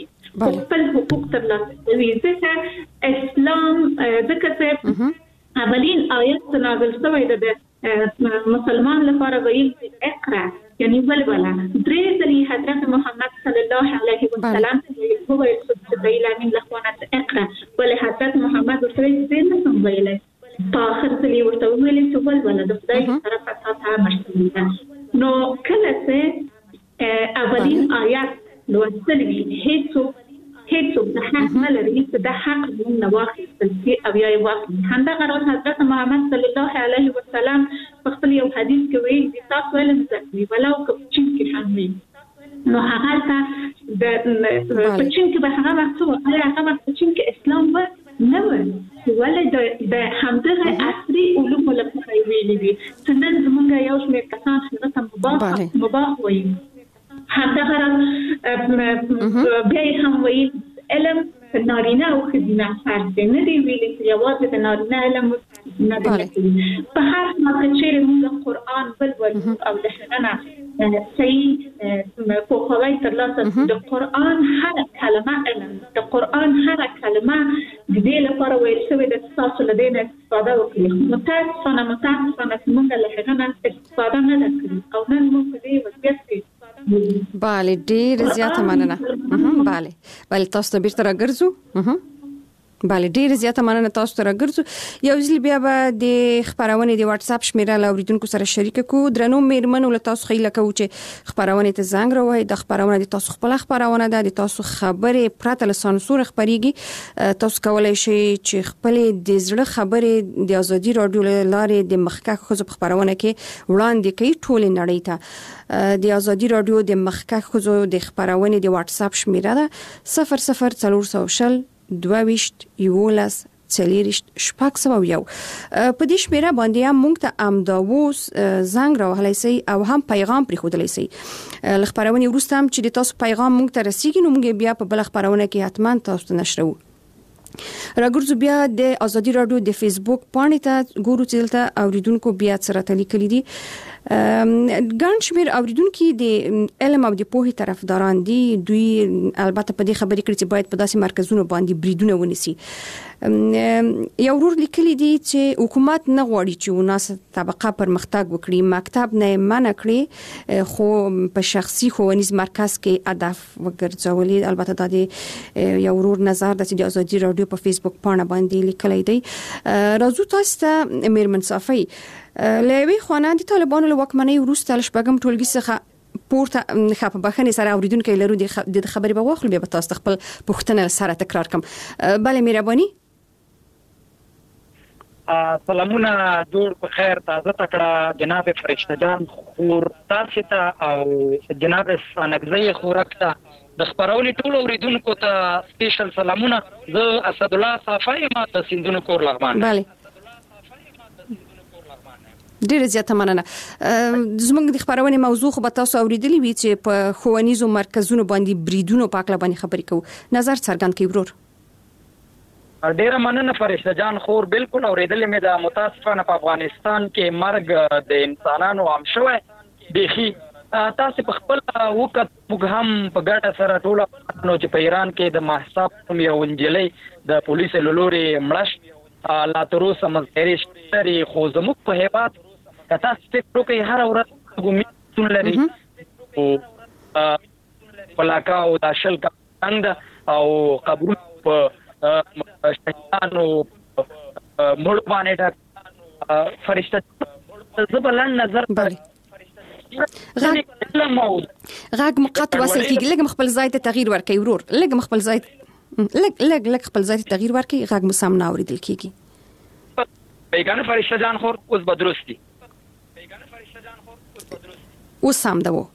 کوي ځکه اسلام ځکه چې اولین آیت نازل شوی د مسلمان لپاره ویل اقرا یعنی ولولا درې ځلې حضرت محمد صلی الله علیه وسلم هو ویل من لخوانه اقرا ول حضرت محمد ورته دې نه سم ویل په اخر ځلې ورته ویل چې ولولا د خدای طرف څخه مشتمل ده نو کله چې اولین آیت لوستل وی هیڅ د حق ملري چې د حق نه واخیستل شي او یا واخلي همدا غرض حضرت محمد صلی الله علیه وسلم په خپل یو حدیث کې ویلي چې تاسو ولې مزکوي ولو چې کې هم وي نو هغه ته د پچین کې به هغه مکتوب هغه پچین کې اسلام و نه و ولې د همدغه عصري علوم لپاره ویلي وي چې نن زمونږ یو شمېر کسان هغه مباح وایي همدا غرض بیا هم وایي علم نارینه او ښځینه فرق دی نه دی ویلي چې یوازې د نارینه علم نه دی په هر حال کې چې موږ قرآن ولولو او د هغه نه صحیح پوهاوی ترلاسه د قرآن هر کلمه علم د قرآن هر کلمه د دې لپاره ویل شوې ده چې تاسو له دې نه استفاده وکړئ متاسفانه چې موږ له هغه نه استفاده نه ده کړې او نن موږ په دې وضعیت کې بله ډېر زیاته مننه بله تاسو ته بیرته راګرځو بله ډېر زیاته مننه تاسو ته راګرځو یو ځل بیا به د خپرونې د واتس اپ شمیره له اوریدونکو سره شریکه کوو درنو میرمنو له تاسو خیله کوو چې خپرونې ته زنګ راوهئ د خپرونه د تاسو خپله خپرونه ده د تاسو خبرې پرته له سانسور خپریږي تاسو کولی شئ چې خپلې د زړه خبرې د ازادي راډیو له لارې د مخکښو ښځو په خپرونه کې وړاندې کوي ټولې نړۍ ته د ازادي راډیو د مخکښو ښځو د خپرونې د واتس اپ شمیره ده 00420 22 11 40 شپږ په دې شمیره باندې هم موږ ته امداوس زنګ راوهلی سي او هم پیغام پرېښودلی سي له خپرونې وروسته هم چې د تاسو پیغام موږ ته رسیږي نو موږ بیا په بله خپرونه کې حتما تاسو ته نشروو راګرځو بیا د ازادي راډیو د فیسبوک پاڼې ته ګورو چې دلته اوریدونکو بیا څه راته لیکلي دي ګڼ شمېر اوریدونکي د علم او د پوهې طرفداران دي دوی البته په دې خبرې کړي چې باید په داسې مرکزونو باندې بریدونه ونیسي یو ورور لیکلي دي چې حکومت نه غواړي چې وناسه طبقه پرمختګ وکړي مکتب نه منع کړي خو په شخصي ښوونیز مرکز کې هدف وګرځولي البته دا د یو ورور نظر د ازادي راډیو په فیسبوک پاڼه باندې لیکلی دی راځو تاسو ته میرمن صافی لوی خوانان دي طالبانو له واکمنۍ وروسته له شپږم ټولګي څخه پورته خپه بخنې سره اوریدونکو لرو د خبرې به واخلو بیا به تاسو خپل پوښتنه سره تکرار کوم بله مهرباني سلامونه جوړ په خیر تازه تکړه جناب فرشته جان خور تاسو ته او جناب سانګزی خورک ته د خبرولې ټول اوریدونکو ته سپیشل سلامونه زه اسد الله صافی ما د سندونو کور لغمان بله ډیره زیاته مننه زموږ د خبرونې موضوع خو به تاسو اوریدلی وي چې په ښوونیزو مرکزونو باندې بریدونو په اړه باندې خبرې کوو نظر څرګند کړئ ورور ډیره مننه فرشته جان خور بالکل اوریدلې مې د متاسفانه په افغانستان کې مرګ د انسانانو عام شوی بيخي تاسو په خپل وخت موږ هم په ګټه سره ټول نو چې په ایران کې د محساب یو انجلۍ د پولیسو لوري مړش لا تروسه مزګری شتري خو زموږ په هیبات کته ستو کې هر ورځ ګومې لري او پلاکاو د شل څنګه او قبر په شهیدانو مړ باندې دا فرشته زبلن نظر غاګ مقاط واسل کیږي لګ خپل ځای ته تغییر ورکړي ورور لګ خپل ځای لګ خپل ځای ته تغییر ورکړي غاګ مو سم نه اوریدل کیږي بیگانه فرشته جان خور اوس بدرستی اوس سم ده وو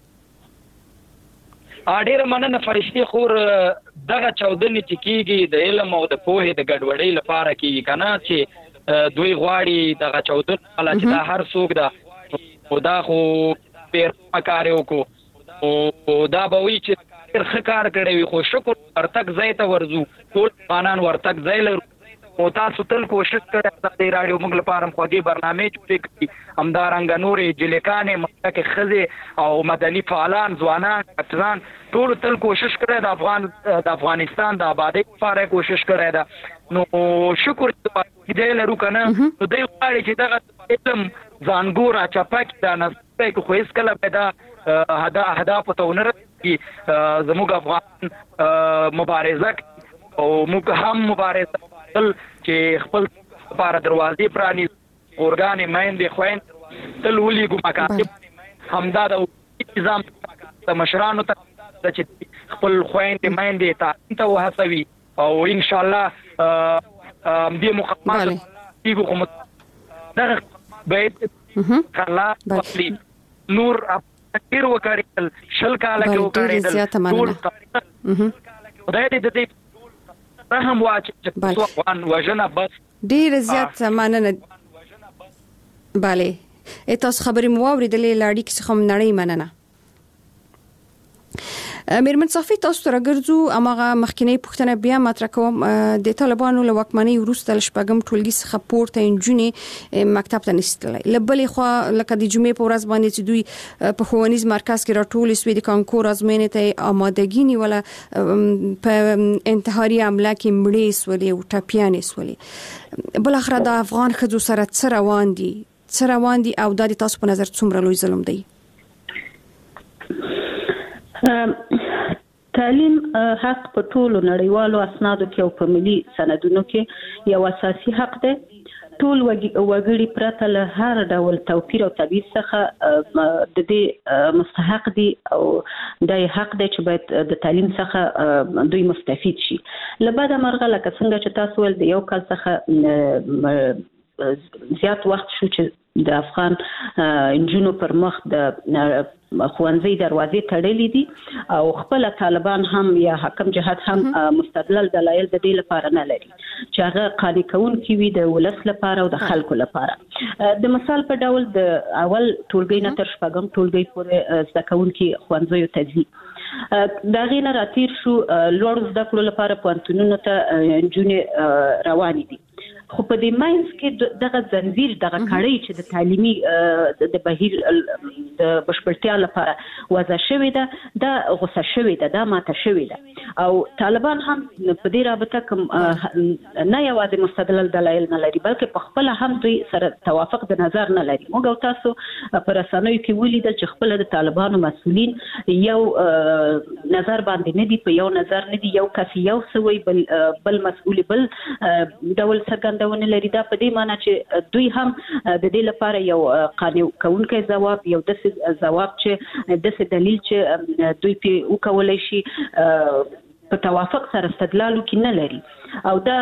ډیره مننه فرشتي خور دغه چودنې چې کیږي د علم او د پوهې د ګډوډۍ لپاره کیږي کنه چې دوی غواړي دغه چودنه ولا چې دا هر څوک دا خدا خو پیر کار وکړو او دا به وی چې ښه کار کړی وي خو شکر ورتک ځای ته ورزو ټول قانون ورتک ځای لرو او تاسو تل کوشش کړئ د رادیو موږ لپاره خوږی برنامه جوړې کړي همدارنګ نورې جلیکانې مکه خزه او مدني فعالان ځوانان افغان ټول تل کوشش کړي د افغانستان د آبادی لپاره کوشش کړي دا نو شکر دې لرو کنه نو دوی غواړي چې دغه علم ځانګورا چپک دا نه په خو هیڅ کله پیدا هدف ته ونرسي زموږ افغان مبارزه او موږ هم مبارزه چې خپل لپاره دروازې پراني اورګانې مېندې خويند تل ولېګو مکاتب همدا د نظام د مشرانو ته چې خپل خويند مېندې ته وهڅوي او ان شاء الله دې مقامات یو کوم دغه بیت کلا وصلي نور ډیر وکړل شل کاله کې وکړل خدای دې دې رحم واچ افغان وجنه بس ډیر زیات مننه bale تاسو خبرې مو واوریدلې لاړې کې څخه نړۍ مننه میرمن صافی تاسو تر ګرځو امغه مخکینی پښتنه بیا مطرح کوم د طالبانو له واکمنۍ وروسته شپږم ټولګي څخه پورته انجونې مکتب ته نشتلې لبلې خو لکه د جمعې په ورځ باندې چې دوی په ښوونیز مرکز کې راټول سوي د کانکور ازموینې ته آمادګي نیوله په انتحاري عمله کې مړې سولې او ټاپیانې سولې بل اخر د افغان خځو سره څه روان دي او د تاسو په نظر څومره لوی ظلم دی تعلیم حق په ټولو نړیوالو اسنادو کې او په ملي سندونو کې یو اساسي حق دی ټول وګړي پرته له هر ډول توپیر او تبعیض څخه د دې مستحق دي او د حق دی چې باید د تعلیم څخه دوی مستفید شي لبعد مرغه لکه څنګه چې تاسو ول د یو کال څخه زیات وخت شو چې د افغان انجونو پر مخ د خوانزي دروازې تړلې دي او خپل طالبان هم یا حکم جهاد هم مستدلل دلایل د دې لپاره نه لري چې هغه قانع کوونکي وي د ولس لپاره او د خلکو لپاره د مثال په ډول د اول ټولګي نه تر شپږم ټولګي پورې زده کوونکي خوانزيو تدریس دا غینه راتیر شو لوړ زده کړو لپاره پوهنتونونو ته انجونې روانې دي خو په دې ماینس کې دغه زنجیر دغه کړی چې د تعلیمي د بهیر د بشپړتیا لپاره وضع شوې ده دا غوسه شوې ده دا ماته شوې ده او طالبان هم په دې رابطه کوم نه یوازې مستدلل دلایل نه لري بلکې په خپل هم دوی سره توافق د نظر نه لري موږ تاسو په رسنیو کې ولیدل چې خپل د طالبانو مسؤلین یو نظر باندې نه دي په یو نظر نه دي یو کس یو سوی بل مسؤل بل ډول څرګندونه لري دا په دې معنی چې دوی هم د دې لپاره یو قانع کوونکی ځواب یو د ځواب چې د دلیل چې دوی په وکولای شي په توافق سره استدلال کې نه لري او دا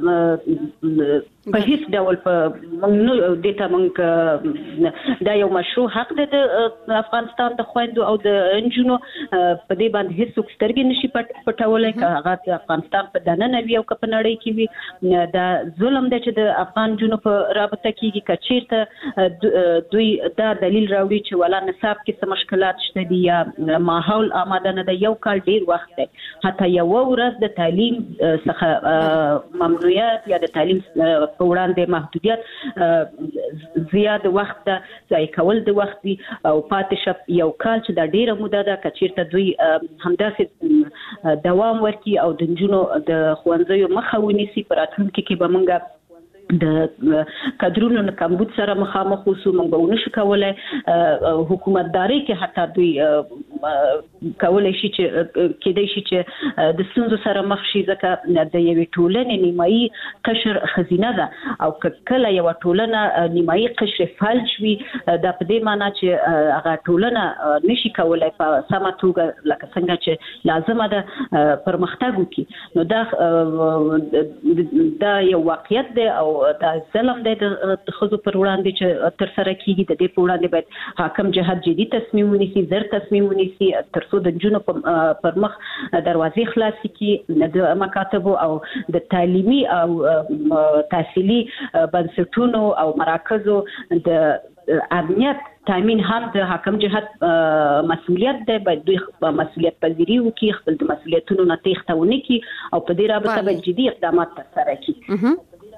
په هیڅ ډول په موږ د موږ دا یو مشروع حق دی د افغانستان د خويندو او د انجونو په دې باندې هیڅ سترګې نشي پټولای که هغه افغانستان په دننه وي او په نړۍ کې وي دا ظلم دی چې د افغان جنو په رابطه کې کچیرته دوی دا دلیل راوړي چې ولا نصاب کې څه مشکلات شته دي یا ماحول آماده نه دی یو کال ډیر وخت دی حتی یو ورځ د تعلیم څخه ممنوعیت یا د تعلیم په وړاندې محدودیت زیات وخت ځای کول د وخت دی او پاتې یو کال چې د ډیره موده ده کچیرته دوی همداسې دوام ورکړي او د جنونو د خوانزیو مخه ونیسي پر راتلونکي کې به موږ د کډرونو نه کمبود سره مخامخ اوسو موږ به ونشو کولای حکومتداري کې حتی دوی کولای شي چې کېدای شي چې د ستونزو سره مخ شي ځکه د یوې ټولنې نیمایي قشر خزینه ده او کله یو ټولنه نیمایي قشر فلج وي دا په دې معنی چې هغه ټولنه نشي کولای په سمه توګه لکه څنګه چې لازمه ده پرمختګ وکړي نو دا یو واقعیت دی او دا ظلم دی د خزو پر وړاندې چې تر سره کیږي د دې په وړاندې باید حاکم جهاد جدي تصمیم ونیسي زر تصمیم ونیسي ترڅو د جنونو پر مخ دروازې خلاصې کړي د مکاتبو او د تعلیمي او تحصیلي بنسټونو او مراکزو د امنیت تامین هم د حاکم جهاد مسؤلیت دی باید دوی مسؤلیت پذیری وکړي خپل د مسؤلیتونو نه تېښته ونه کړي او په دې رابطه باید جدي اقدامات ترسره کړي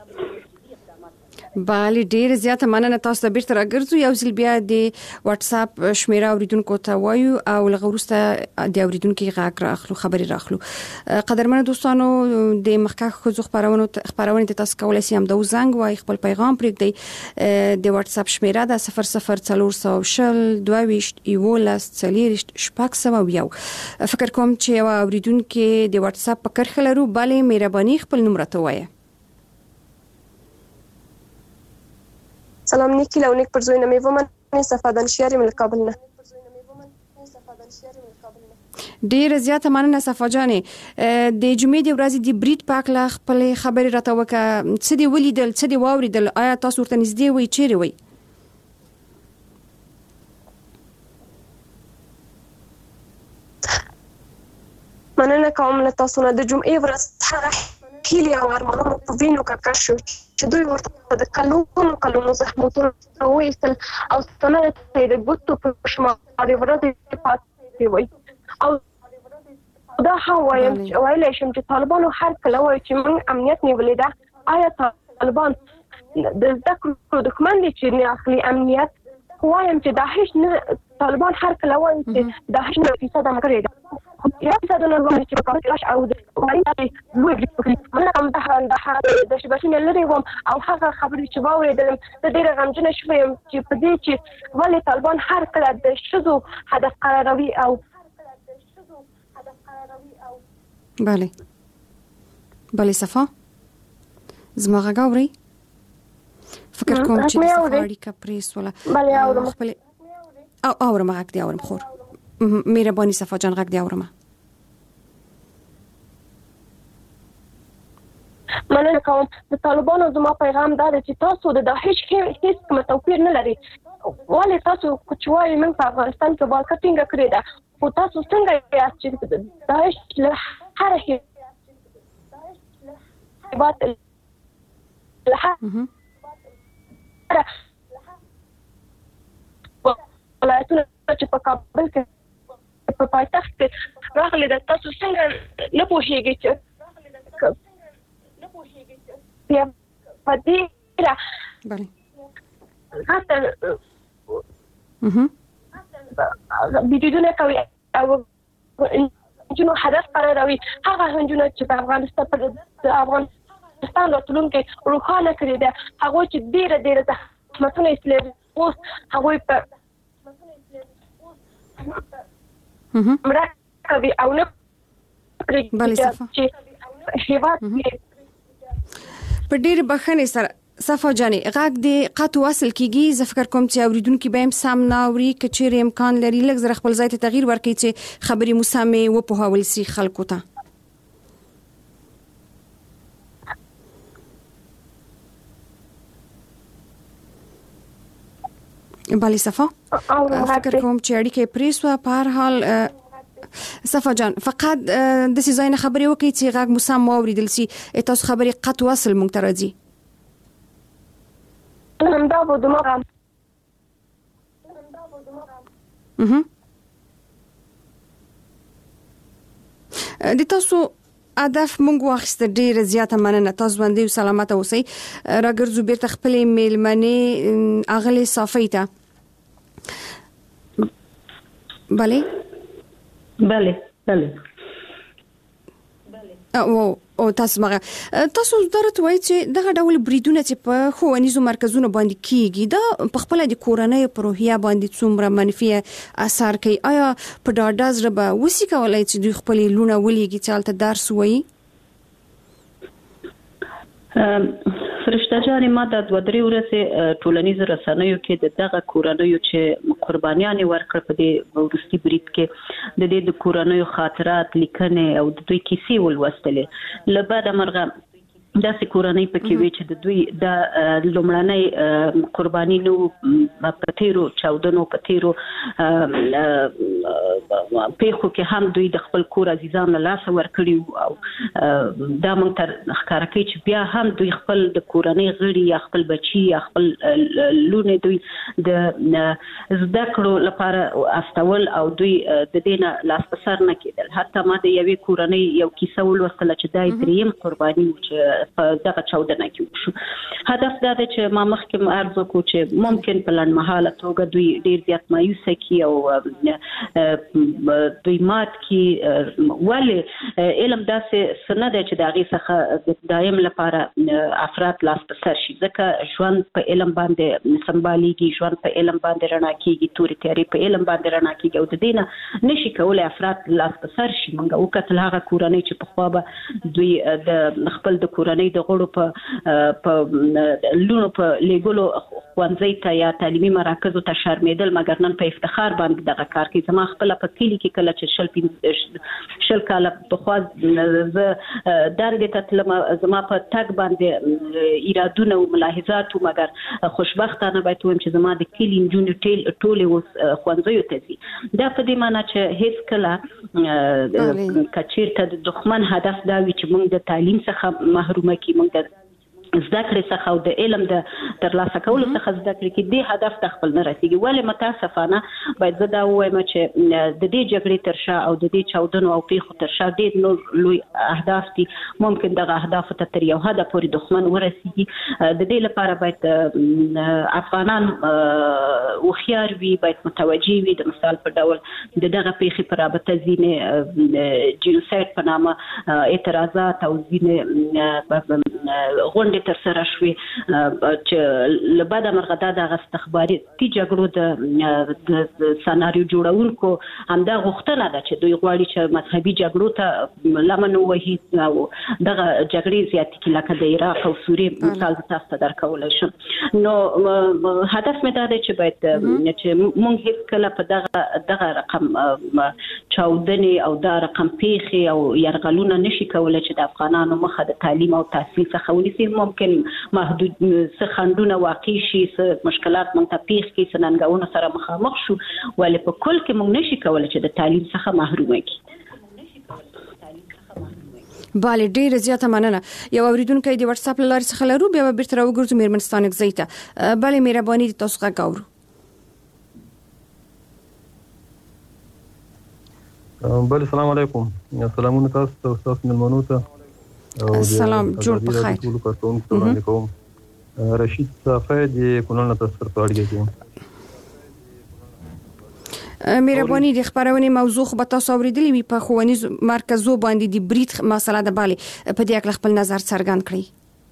بله ډیر زیاته مننه تاسو ته بیرته راګرځو یو ځل بیا د واتس اپ شمیره اوریدونکو ته وایو او لغورسته د اوریدونکو غږ راخلو خبري راخلو قدرمن دوستانو د مخکښ خو خبرونه تاسو کولای شئ هم د زنګ وای خپل پیغام پرېږدئ د واتس اپ شمیره د 004022 فکر کوم چې یو اوریدونکو د واتس اپ په کرخه لرو bale مهرباني خپل نمبر ته وایي سلام نیکی لونیک پر زوینه میومن استفاده شهر من کابل نه ډیر زیاته مننه صفا جانې د جمعې د ورځې د بریټ پاک لا خپل خبري راته وکړه څه دی ولیدل څه دی واوریدل آیا تاسو ورته نږدې وای چیرې وای مننه کوم له تاسو نه د جمعې ورځ هغه هیله او ارمانونه په وینو کې شو چې دوی ورته د کلونو زحمتونه وایستل او ستنه ته د ګوتو په شمال ورځې پاتې وای او دا هوایم چې وایي چې طالبانو هر کله وایي چې موږ امنیت نیولې ده آیا طالبان د زده کړو دښمن دي چې نه اخلي امنیت وایم چې داعش نه طالبان هر کله وایي چې داعش نه فیصد کړی ده یا فیصد نه وایي چې په کاش او د وایي موږ هم د شباشین لري وم او هغه خبرې چې واوریدل د ډېر غمجنه شوم چې په دې چې ولې طالبان هر کله د شذو هدف قراروي او بله صفا زما غږ اورئ فکر کوم چې سفاری کا پریس ولا بله اورم خپل او اورم غږ دی اورم خور مهرباني صفا جان غږ دی اورم مننه کوم د طالبانو زما پیغام دا دی چې تاسو د داعش هیڅ کوم توپیر نه لري ولې تاسو کوچوي من په افغانستان کې بالکټینګ کړی دا او تاسو څنګه یاست چې داعش له هر هیبات ولایتونه چې په کابل کې په پایتخت کې راغلي د تاسو څنګه نه پوهیږئ چې بیا پدې را بله حتی بيدونه کوي او جنو هدف قراروي هغه هنجونه چې په افغانستان راتلونکي روښانه کړی ده هغه چې ډېر زحمتونه ایستل اوس هغه په مرکبي او نه بله صفا چې هیواد په ډېر بخښنې سره صفا جانې غږ دې قطع وصل کیږي زه فکر کوم چې اوریدونکو به هم سم ناوري که چیرې امکان لري لږ زره خپل ځای ته تغییر ورکړي چې خبرې مو سمې وپوهول سي خلکو ته بله صفا فکر کوم چې اړیکې پریسوه په هر حال صفا جان فقط د سې ځای نه خبرې وکړي چې غږ مو سم واوریدل سي تاسو خبرې قطع وصل مونږ ته راځي دا و دماغم د تاسو هدف مونږ واخیسته ډېر زیاته مننه تاسو باندې سلامت اوسئ راګرځو بیرته خپل میلمنې اغلې صافی ته بله او تاسو درته وایي چې دغه ډول بریدونه چې په ښوونیزو مرکزونو باندې کیږي دا په خپل د کورنۍ په روحیه باندې څومره منفي اثر کوي آیا په ډاډه زړه به وسی کولای چې دوی خپل لونه ولېږي چې هلته درس وایي فرشته جانې ما د 2-3 ورځې ټولنیزو رسنیو کې دغه کورنیو چې قربانیانې ورکړ په دې وروستي برید کې د دې د کورنیو خاطرات لیکنې او د دوی کیسې ولوستلې له بعده مرغه داسې کورنۍ پکې وي چې د دوی د لومړنۍ قرباني نو په تیرو چاودنو په تیرو پیښو کې هم دوی د خپل کور عزیزان له لاسه ورکړي او دا مونږ ته ښکاره کوي چې بیا هم دوی خپل د کورنۍ غړي یا خپل بچي یا خپل لونه دوی د زده کړو لپاره استول او دوی د دې نه لاس په سر نه کېدل حتی ما د یوې کورنۍ یو کیسه ولوستله چې دا دریم قرباني چې دغه چاودنه کې شو. هدف دا دی چې ما مخکې عرض وکړو چې ممکن په لنډمهاله توګه دوی ډیر زیات مایوسه کی او دوی مات کی ولی علم داسې سند چې د هغې څخه دایم لپاره افراد لاس په سر شي، ځکه ژوند په علم باندې سمبالیږي، ژوند په علم باندې رڼا کیږي، تورې تیارې په علم باندې رڼا کیږي او د دې نه نشي کولی افراد لاس په سر شي. موږ وکتل هغه کورنۍ چې پخوا به دوی د خپل د کورنۍ د غړو په لونو په لیږلو ښوونځي ته یا تعلیمي مراکزو ته شرمېدل، مګر نن په افتخار باندې دغه کار کوي. زما خپله په کلي کې کله چې شل کاله پخوا زه درګې ته تلم، زما په تګ باندې ایرادونه او ملاحظات وو، مګر خوشبختانه باید ووایم چې زما د کلي نجونې ټولې اوس ښوونځیو ته ځي. دا په دې معنی چې هیڅ کله کچیرته د دښمن هدف دا وي چې موږ د تعلیم څخه محرومه کړي، موږ د زده کړې څخه او د علم د ترلاسه کولو څخه زده کړې کې دې هدف ته خپل نه رسیږي. ولې متاسفانه باید زه دا ووایم چې د دې جګړې تر شا او د دې چاودنو او پیښو تر شا ډېر نور لوی اهداف دي. ممکن دغه اهدافو ته تر یو حده پورې دښمن ورسیږي. د دې لپاره باید افغانان هوښیار وي، باید متوجه وي. د مثال په ډول د دغه پیښې په رابطه ځینې جینوساید په نامه اعتراضات او ځینې غونډې تر سره شوې چې له بده مرغه دا د استخباراتي جګړو د سناریو جوړونکو همدا غوښتنه ده چې دوی غواړي چې مذهبي جګړو ته لمن ووهي او دغه جګړې زیاتې کړي، لکه د عراق او سوریې مثال تاسو ته درکولی شم. نو هدف مې دا دی چې باید چې موږ هېڅکله په دغه رقم چاودنې او دا رقم پیښې او یرغلونه نشي کولی چې د افغانانو مخه د تعلیم او تحصیل څخه ونیسي. ممکن محدود څه خنډونه واقع شي، څه مشکلات موږ ته پیښ کړي، څه ننګونو سره مخامخ شو، ولې په کل کې موږ نشي کولی چې د تعلیم څخه محرومه کړي. بله، ډیره زیاته مننه. یو اوریدونکی د واتس اپ لارې څخه لرو، بیا به بیرته راوګرځو میرمنستان اگزی ته. بله، مهرباني دي تاسو غږ اورو. بله، السلام علیکم. سلامونه تاسو ته او تاسو مېلمنو ته. سلام، جوړ په خیر. ټول کارکونکو وړاندې کوم. رشید صافی د کونړ نه تاسو سره اړیکه کوم. مهرباني د خبرونې موضوع خو به تاسو اوریدلې وي، په ښوونیز مرکزو باندې د برید مسله ده. بله، په دې اړه خپل نظر څرګند کړئ.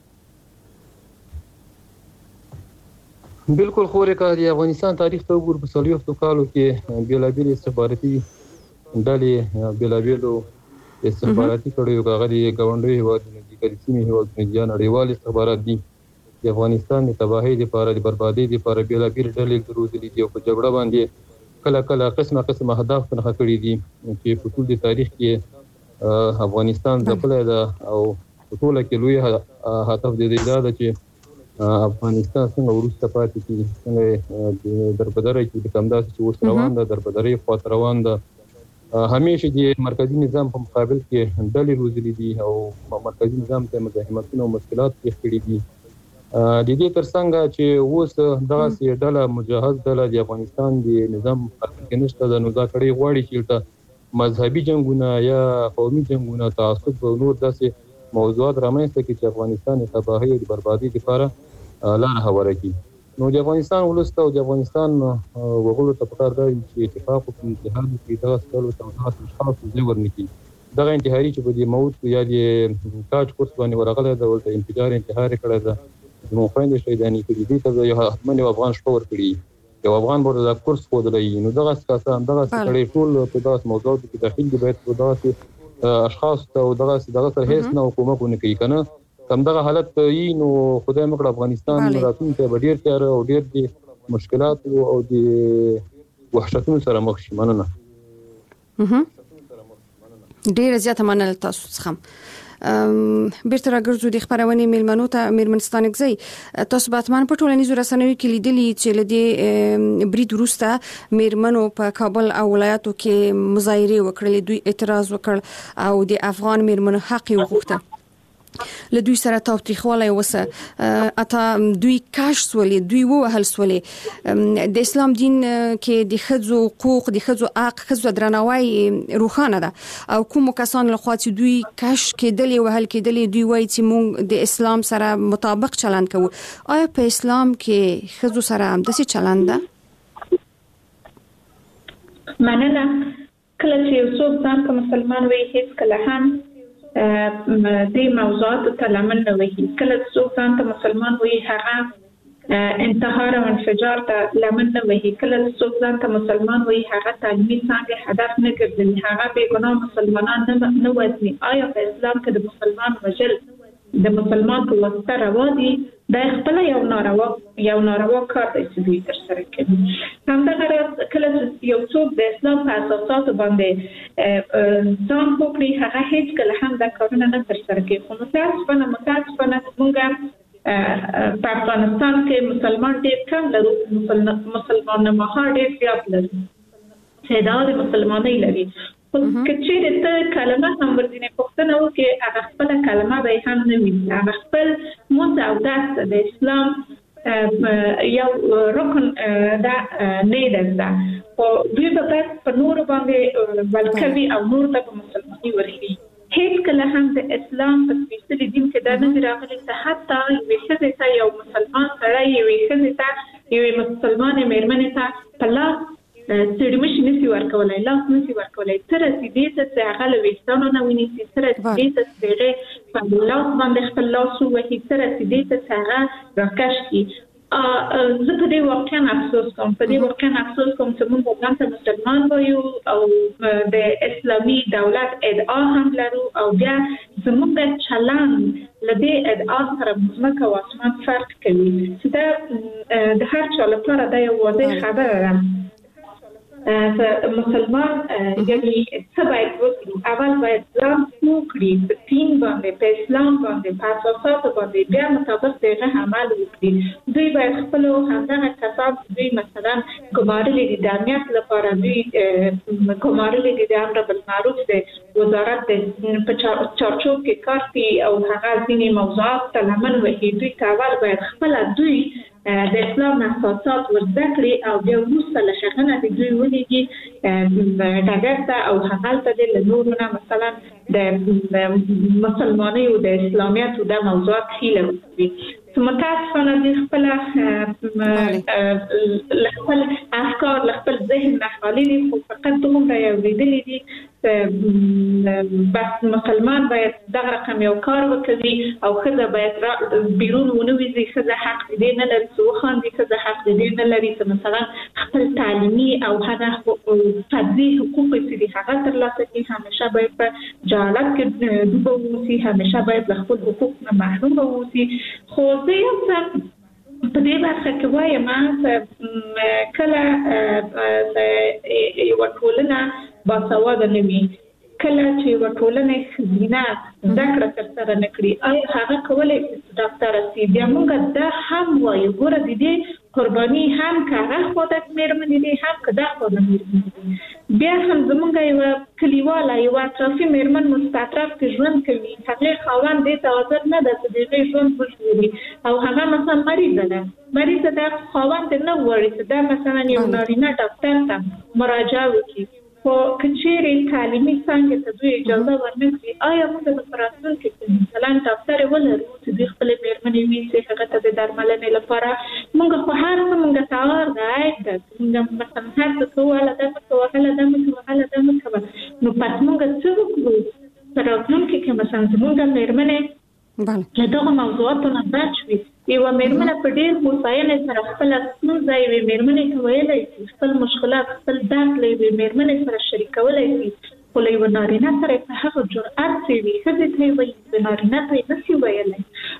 بالکل خورې که د افغانستان تاریخ ته وګورو په 40 کالو کې بیلابیل استخباراتي ډلې بیلابیلو استخباراتي کړیو، هغه د ګاونډیو هیوادونو دي، که د سیمې هیوادونو دي، یا نړیوال استخبارات دي. د افغانستان د تباهۍ لپاره، د بربادۍ لپاره بیلابیل ډلې روزلي دي او په جګړه باندې کله کله قسمه اهداف نښه کړي دي چې په ټول د تاریخ کې افغانستان ځپلی ده. او په ټوله کې لوی هدف د دې دا ده چې افغانستان څنګه وروسته پاتې کېږي، څنګه د دربدرۍ کې د همداسې چې اوس روان ده، دربدرۍ خواته روان ده. همیشه د مرکزی نظام په مقابل کې ډلې روزلي دي او مرکزی نظام ته مزاحمتونه او مشکلات پیښ کړي دي. د دې ترڅنګ چې اوس دغسې ډله مجهز ډله د افغانستان د نظام مقابل کې نشته ده، نو دا کړی غواړي چې دلته مذهبي جنګونه یا قومي جنګونه، تعصب او نور داسې موضوعات رامنځته کړي چې افغانستان د تباهۍ او د بربادۍ لپاره لاره هواره کړي. نو د افغانستان ولس ته او د افغانستان وګړو ته پکار ده چې اتفاق وکړي، اتحاد وکړي، دغسې ډلو ته او دغسې اشخاصو ځای ورنکړي. دغه انتحاري چې په د موت یا د کاج کورس باندې ورغلی ده، ورته انفجار انتحار یې کړی ده، زموږ خویندې شهیدانې کړي دي، ته یو حتما یو افغان شپه ورکړي، یو افغان به ورته دا کورس ښودلی وي. نو دغسې کسان، دغسې سړی ټول په دغسې موضوعاتو کې داخل دي، باید په دغسې اشخاصو ته او دغسې دغه سره هېڅ نه کومک ونه کوي. که نه همدغه حالت وي نو خدای مه کړه افغانستان راتلونکی به ډېر تیاره او ډېر د مشکلاتو او د وحشتونو سره مخ شي. مننه. ډېره زیاته مننه تاسو څخه. بیرته راګرځو د خبرونې میلمنو ته. میرمنستان اگزی، تاسو به حتما په ټولنیزو رسنیو کې لیدلي چې له دې برید وروسته میرمنو په کابل او ولایاتو کې مظاهرې وکړلې، دوی اعتراض وکړ او د افغان میرمنو حق یې وغوښته. له دوی سره تاوتریخوالی وسه اته دوی کاش سولې دوی وهل سولې د اسلام دین کې د خځو حقوق د خځو حق خځو درناوی روښانه ده او کوم کسان له خوا چې دوی کاش کېدلې وهل کېدلې دوی وایي چې موږ د اسلام سره مطابق چلند کوو. آیا په اسلام کې خځو سره هم داسې چلند ده؟ مننه. کله چې یو څوک ځان ته مسلمان وي هیڅ کله هم دې موضوعاتو ته لمن نه وهي. کله چې څوک ځان ته مسلمان وي هغه انتحار او انفجار ته لمن نه وهي. کله چې څوک ځان ته مسلمان وي هغه تعلیمي څانګې هدف نه ګرځي، هغه بې ګناه مسلمانان نه وژني. آیا په اسلام کې د مسلمان وژل د مسلمان په واسطه روا دي؟ دا خپل یو ناروا کار دی چې دوی ترسره کوي. همدغه راز کله چې یو څوک د اسلام په اساساتو باندې ځان وکړي هغه هیڅ کله هم دا کارونه نه ترسره کوي. خو متاسفانه موږ په افغانستان کې مسلمان ډېر کم لرو، مسلمان نماها ډېر زیات لرو، تعداد مسلمانۍ لري. خو کچېرې ته کلمه هم ورځینې پوښتنه وکړې هغه خپله کلمه به یې هم نه وي، هغه خپل مونځ او دست د اسلام یو رکن دا نه ده زده، خو دوی به بس په نورو باندې ولکوي او نور ته په مسلماني ورښيي. هیڅ کله هم د اسلام په سپېڅلي دین کې دا نه دي راغلي چې حتی یوې ښځې ته یو مسلمان سړی یوې ښځې ته یوې مسلمانې مېرمنې ته په لاس سړمش نسی ورکولای، لاس نسی ورکولای، تر رسیدې ته چې هغه له ویښتانو نه ونیسي، تر رسیدې ته چې هغې په لاس باندې خپل لاس ووهي، تر رسیدې ته چې هغه راکش کړي. زه په دې واقعا افسوس کوم چې موږ ځان ته مسلمان وایو او د اسلامي دولت ادعا هم لرو او بیا زموږ چلند له دې ادعا سره ځمکه او اسمان فرق کوي چې دا د هر چا لپاره دا یو واضح خبره ده. مسلمان یعنی څه باید وکړي؟ اول باید ځان پوه کړي په دین باندې، په اسلام باندې، په اساساتو باندې، بیا مطابق د هغه عمل وکړي. دوی باید خپلو همدغه کسان چې دوی مثلا ګمارلي دي د امنیت لپاره، دوی ګمارلي دي د امر بالمعروف د وزارت په چارچوب کې کار کوي او هغه ځینې موضوعات ته لمن وهي، دوی ته اول باید خپله دوی د اسلام اساسات ورزده کړي او بیا وروسته له هغه نه د دوی ولیږي ډګر ته او هغلته د له نورو نه مثلا د مسلمانۍ او د اسلامیت او د موضوعات هیله وکړي. متاسفانه دوی خپله له خپل افکار له خپل ذهن نه خالي دي، خو فقط دومره یې اورېدلي دي بس مسلمان باید دغه رقم یو کار وکړي او ښځه باید بیرون ونه وځي، ښځه حق دې نه لري چې وخاندي، ښځه حق دې نه لري چې مثلا خپل تعلیمي او هغه فردي حقوق چې دي هغه ترلاسه کړي، همیشه باید په جهالت کې ډوبه واوسي، همیشه باید له خپل حقوق نه محروم واوسي. خو زه یو څه په دې برخه کې وایم چې کله یوه ټولنه باسواده نه وي، کله چې یوه ټولنه ښځینه زده کړه ترسره نه کړي، آیا هغه کولی شي ډاکټره شي؟ بیا موږ دا هم وایو ګوره د دې قرباني هم که هغه خوا د مېرمنې دی هم که دا خوا د مېرمنې دی. بیا هم زموږ یوه کلیواله یوه اطرافي مېرمن مو په اطراف کې ژوند کوي، هغې خاوند دې ته حاضر نه ده چې د هغې ژوند وژغوري او هغه مثلا مریضه ده، خاوند نه غواړي چې دا مثلا یو نارینه ډاکټر ته مراجعه وکړي. خو که چیرې تعلیمي څانګې ته دوی اجازه ورنه کړي، آیا موږ به په راتلونکي کې مثلا ډاکټرې ولرو چې دوی خپلې مېرمنې ویسي هغه ته د درملنې لپاره؟ موږ خو هر څه موږ ته عار ده، عیب ده، موږ مثلا هر څه کوو، هله دا مه کوه، هله دا مه کوه، هله دا مه کوه. نو پس موږ څه وکړو په راتلونکي کې مثلا زموږ مېرمنې له دغو موضوعاتو نه بچ وي؟ یوه مېرمنه په ډېر هوساینې سره خپله ستونزه یوې مېرمنې ته ویلی شي، خپل مشکلات خپل درد له یوې مېرمنې سره شریکولی شي، خو له یوه نارینه سره په هغه جرأت چې وي ښځې ته یې وایي، د نارینه ته یې نشي ویلی.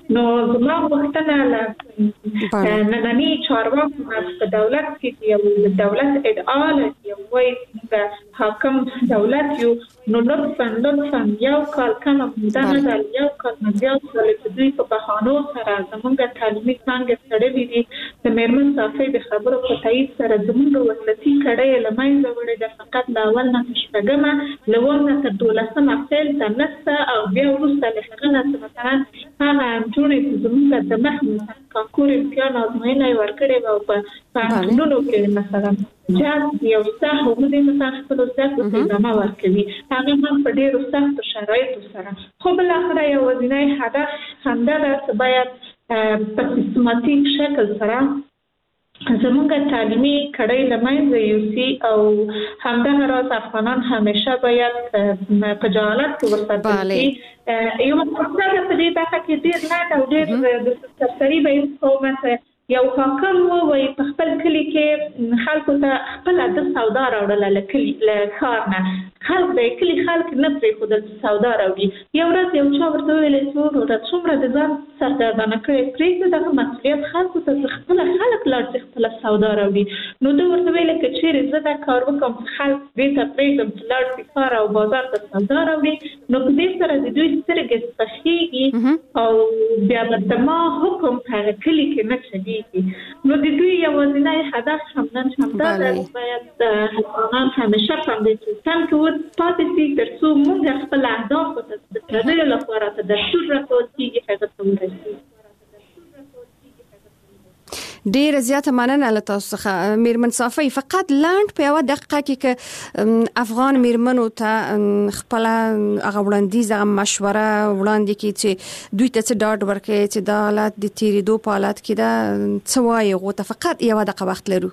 نو زما وختونه نننی چارواکو په دولت کې یو دولت ادعا لري وایي چې حاکم دولت یو نو لطفاً یو کال کم مدانه ده یو کال زیات ولې دوی په بهانو سره زموږ تعلیمي څانګې سړې دي د میرمن صافۍ د خبرو په تایید سره زموږ وسلتي کړۍ له منځه وړې ده فقط له اول نه تر شپږمه له اووم نه تر 12 اپریل ته نسته او بیا وروسته له هغه نه مثلا هغه جوړې چې زموږ د مخ کانکور امتحان ازموینه یې ورکړې وه او په پوهنتونونو کې مثلا جاز یو څه هغوی مثلا خپلو زده کړو ته ادامه ورکوي هغه هم په ډېرو سختو شرایطو سره خو بالاخره یوازینی هدف همدا ده چې باید په سیستماتیک شکل سره زموږ تعلیمي کړۍ له منځه یوسي او همدغه راز افغانان همیشه باید په جهالت کې وساتل شي یو مقصد په دې برخه کې ډېر لنډ او ډېر د سرسري به کومه یو حاکم وایي په خپل کلي کې خلکو ته خپل د سودا راوړله له ښار نه خلک د کلي خلک نه پرېښودل چې سودا راوړي یو ورځ یو چا ورته وویل چې وروره څومره د ځان سرګردانه کړې پرېږده دغه مسؤلیت خلکو ته چې خپله خلک لاړ چې خپله سودا راوړي نو ده ورته ویل که چېرې زه دا کار وکړم چې خلک دې ته پرېږدم چې لاړ شي ښار او بازار ته سودا راوړي نو په دې سره د دوی سترګې سپخېږي او بیا به زما حکم په هغه کلي کې نه چلېږي نو د دوی یوازینی هدف همدا ده باید افغانان همیشه په همدې سیستم کې پاتې شي تر څو موږ خپل اهدافو ته د پردیو لپاره ته دستور راکول کېږي هغه ته ورسېږي. ډېره زیاته مننه له تاسو څخه میرمن صافۍ فقط لنډ په یوه دقیقه کې که افغان میرمنو ته خپله هغه وړاندیز هغه مشوره وړاندې کړي چې دوی ته څه ډاډ ورکړي چې دا حالت د تېرېدو په حالت کې ده څه وایي هغو ته فقط یوه دقیقه وخت لرو.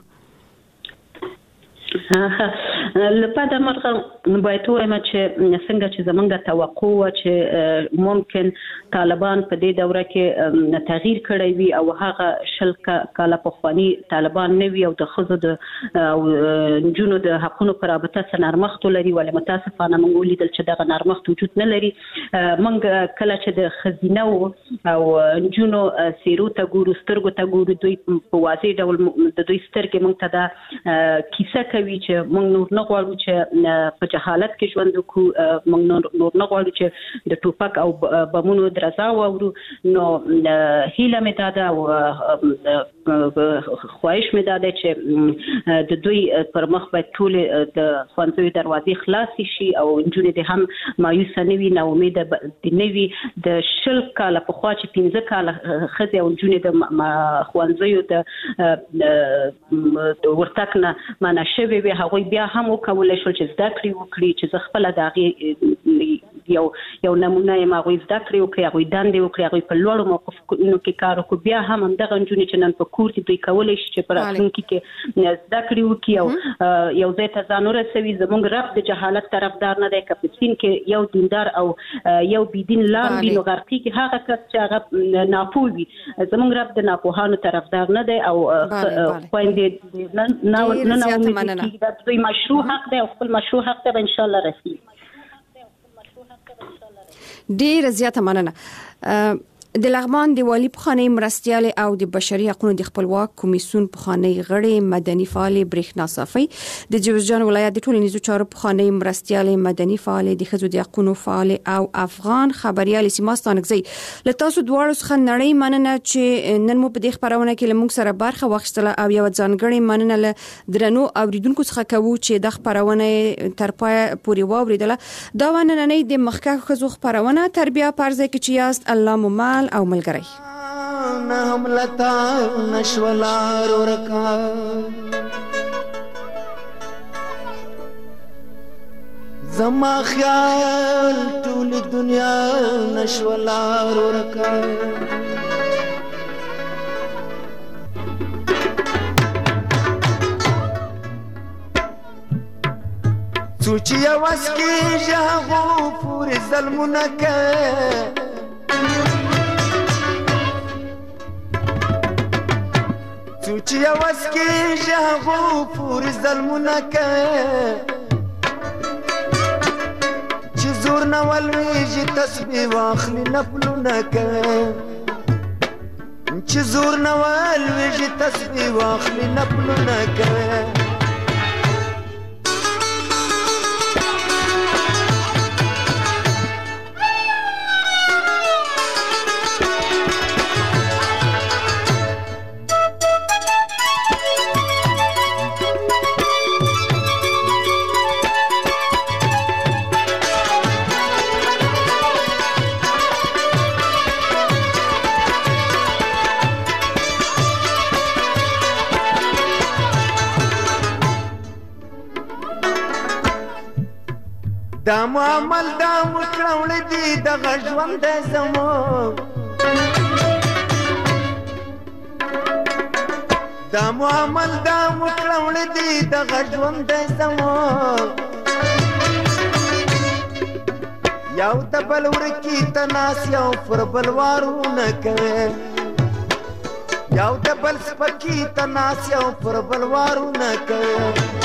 لپاره مرغه باید وایم چې څنګه چې زمونږ توقع و چې ممکن طالبان په دې دوره کې تغییر کړی وي او هغه 20 کاله پخواني طالبان نه وي او د ښځو د نجونو د حقونو په رابطه څه نرمښت ولري ولې متاسفانه موږ ولیدل چې دغه نرمښت وجود نه لري. موږ کله چې د ښځینه او نجونو څېرو ته ګورو سترګو ته ګورو دوی په واضح ډول د دوی سترګې موږ ته دا کیسه کوي چې موږ نور نه غواړو چې په جهالت کې ژوند وکړو موږ نور نه غواړو چې د ټوپک او بمونو درزا واورو نو هیله مې دا ده او خواهش مې دا ده چې د دوی پر مخ باید ټول د ښوونځیو دروازې خلاصې شي او نجونې دې هم مایوسه نه وي ناامیده دې نه وي د 20 کاله پخوا چې 15 کاله ښځې او نجونې د ښوونځیو د ورتګ نه منع شوې وي هغوی بیا هم وکولی شول چې زده کړې وکړي چې زه خپله د هغې یو نمونه یم هغوی زده کړې وکړي هغوی دندې وکړي هغوی په لوړو موقفونو کې کار وکړو بیا هم همدغه نجونې چې نن په کور کې دوی کولی شي چې په راتلونکي کې زده کړې وکړي او یو ځای ته ځان ورسوي زموږ رب د جهالت طرفدار نه دی که په سین کې یو دیندار او یو بېدین لاړ وي نو غرقېږي هغه کس چې هغه ناپوه وي زموږ رب د ناپوهانو طرفدار نه دی او خویندې نه امیدې کېږي دا دوی مشروع حق دی او خپل مشروع حق ته به انشاءالله رسي. ډېره زیاته مننه. د لغمان د والي پخوانی مرستیال او د بشري حقوقو د خپلواک کمیسیون پخوانی غړي مدني فعال برېښنا صافۍ د جوزجان ولایت د ټولنیزو چارو پخوانی مرستیال مدني فعال د ښځو د حقوقو فعال او افغان خبريال سیما ستانکزی له تاسو دواړو څخه نړۍ مننه چې نن مو په دې خبرونه کې له موږ سره برخه واخیستله او یو ځانګړې مننه له درنو اوریدونکو څخه کوو چې د خبرونه تر پای پورې واوریدله. دا ونننۍ د مخکښ ښځو خبرونه تربیه پرځای کې چې یاست الله مو مال او ملګری نه هم لتا نشولارو رکا زما خیال ټول دنیا نشولارو رکا سوچي واس کې ژغو پورې ظلمونه کوي سوچي واس کې ژغو پورې ظلمونه کوي چې زور نه ولويږي تسبیح واخلي نفلونه کوي چې زور نه ولویږي تسبیح واخلي نفلونه کوي دا معامل دا مکړول دي دغه ژوند زموږ دا معامل دا مکړول دي دغه ژوند زموږ یو د بل ورکی تناس یو پر بل وارونه کوي یو د بل سپکی تناس یو پر بل وارونه کوي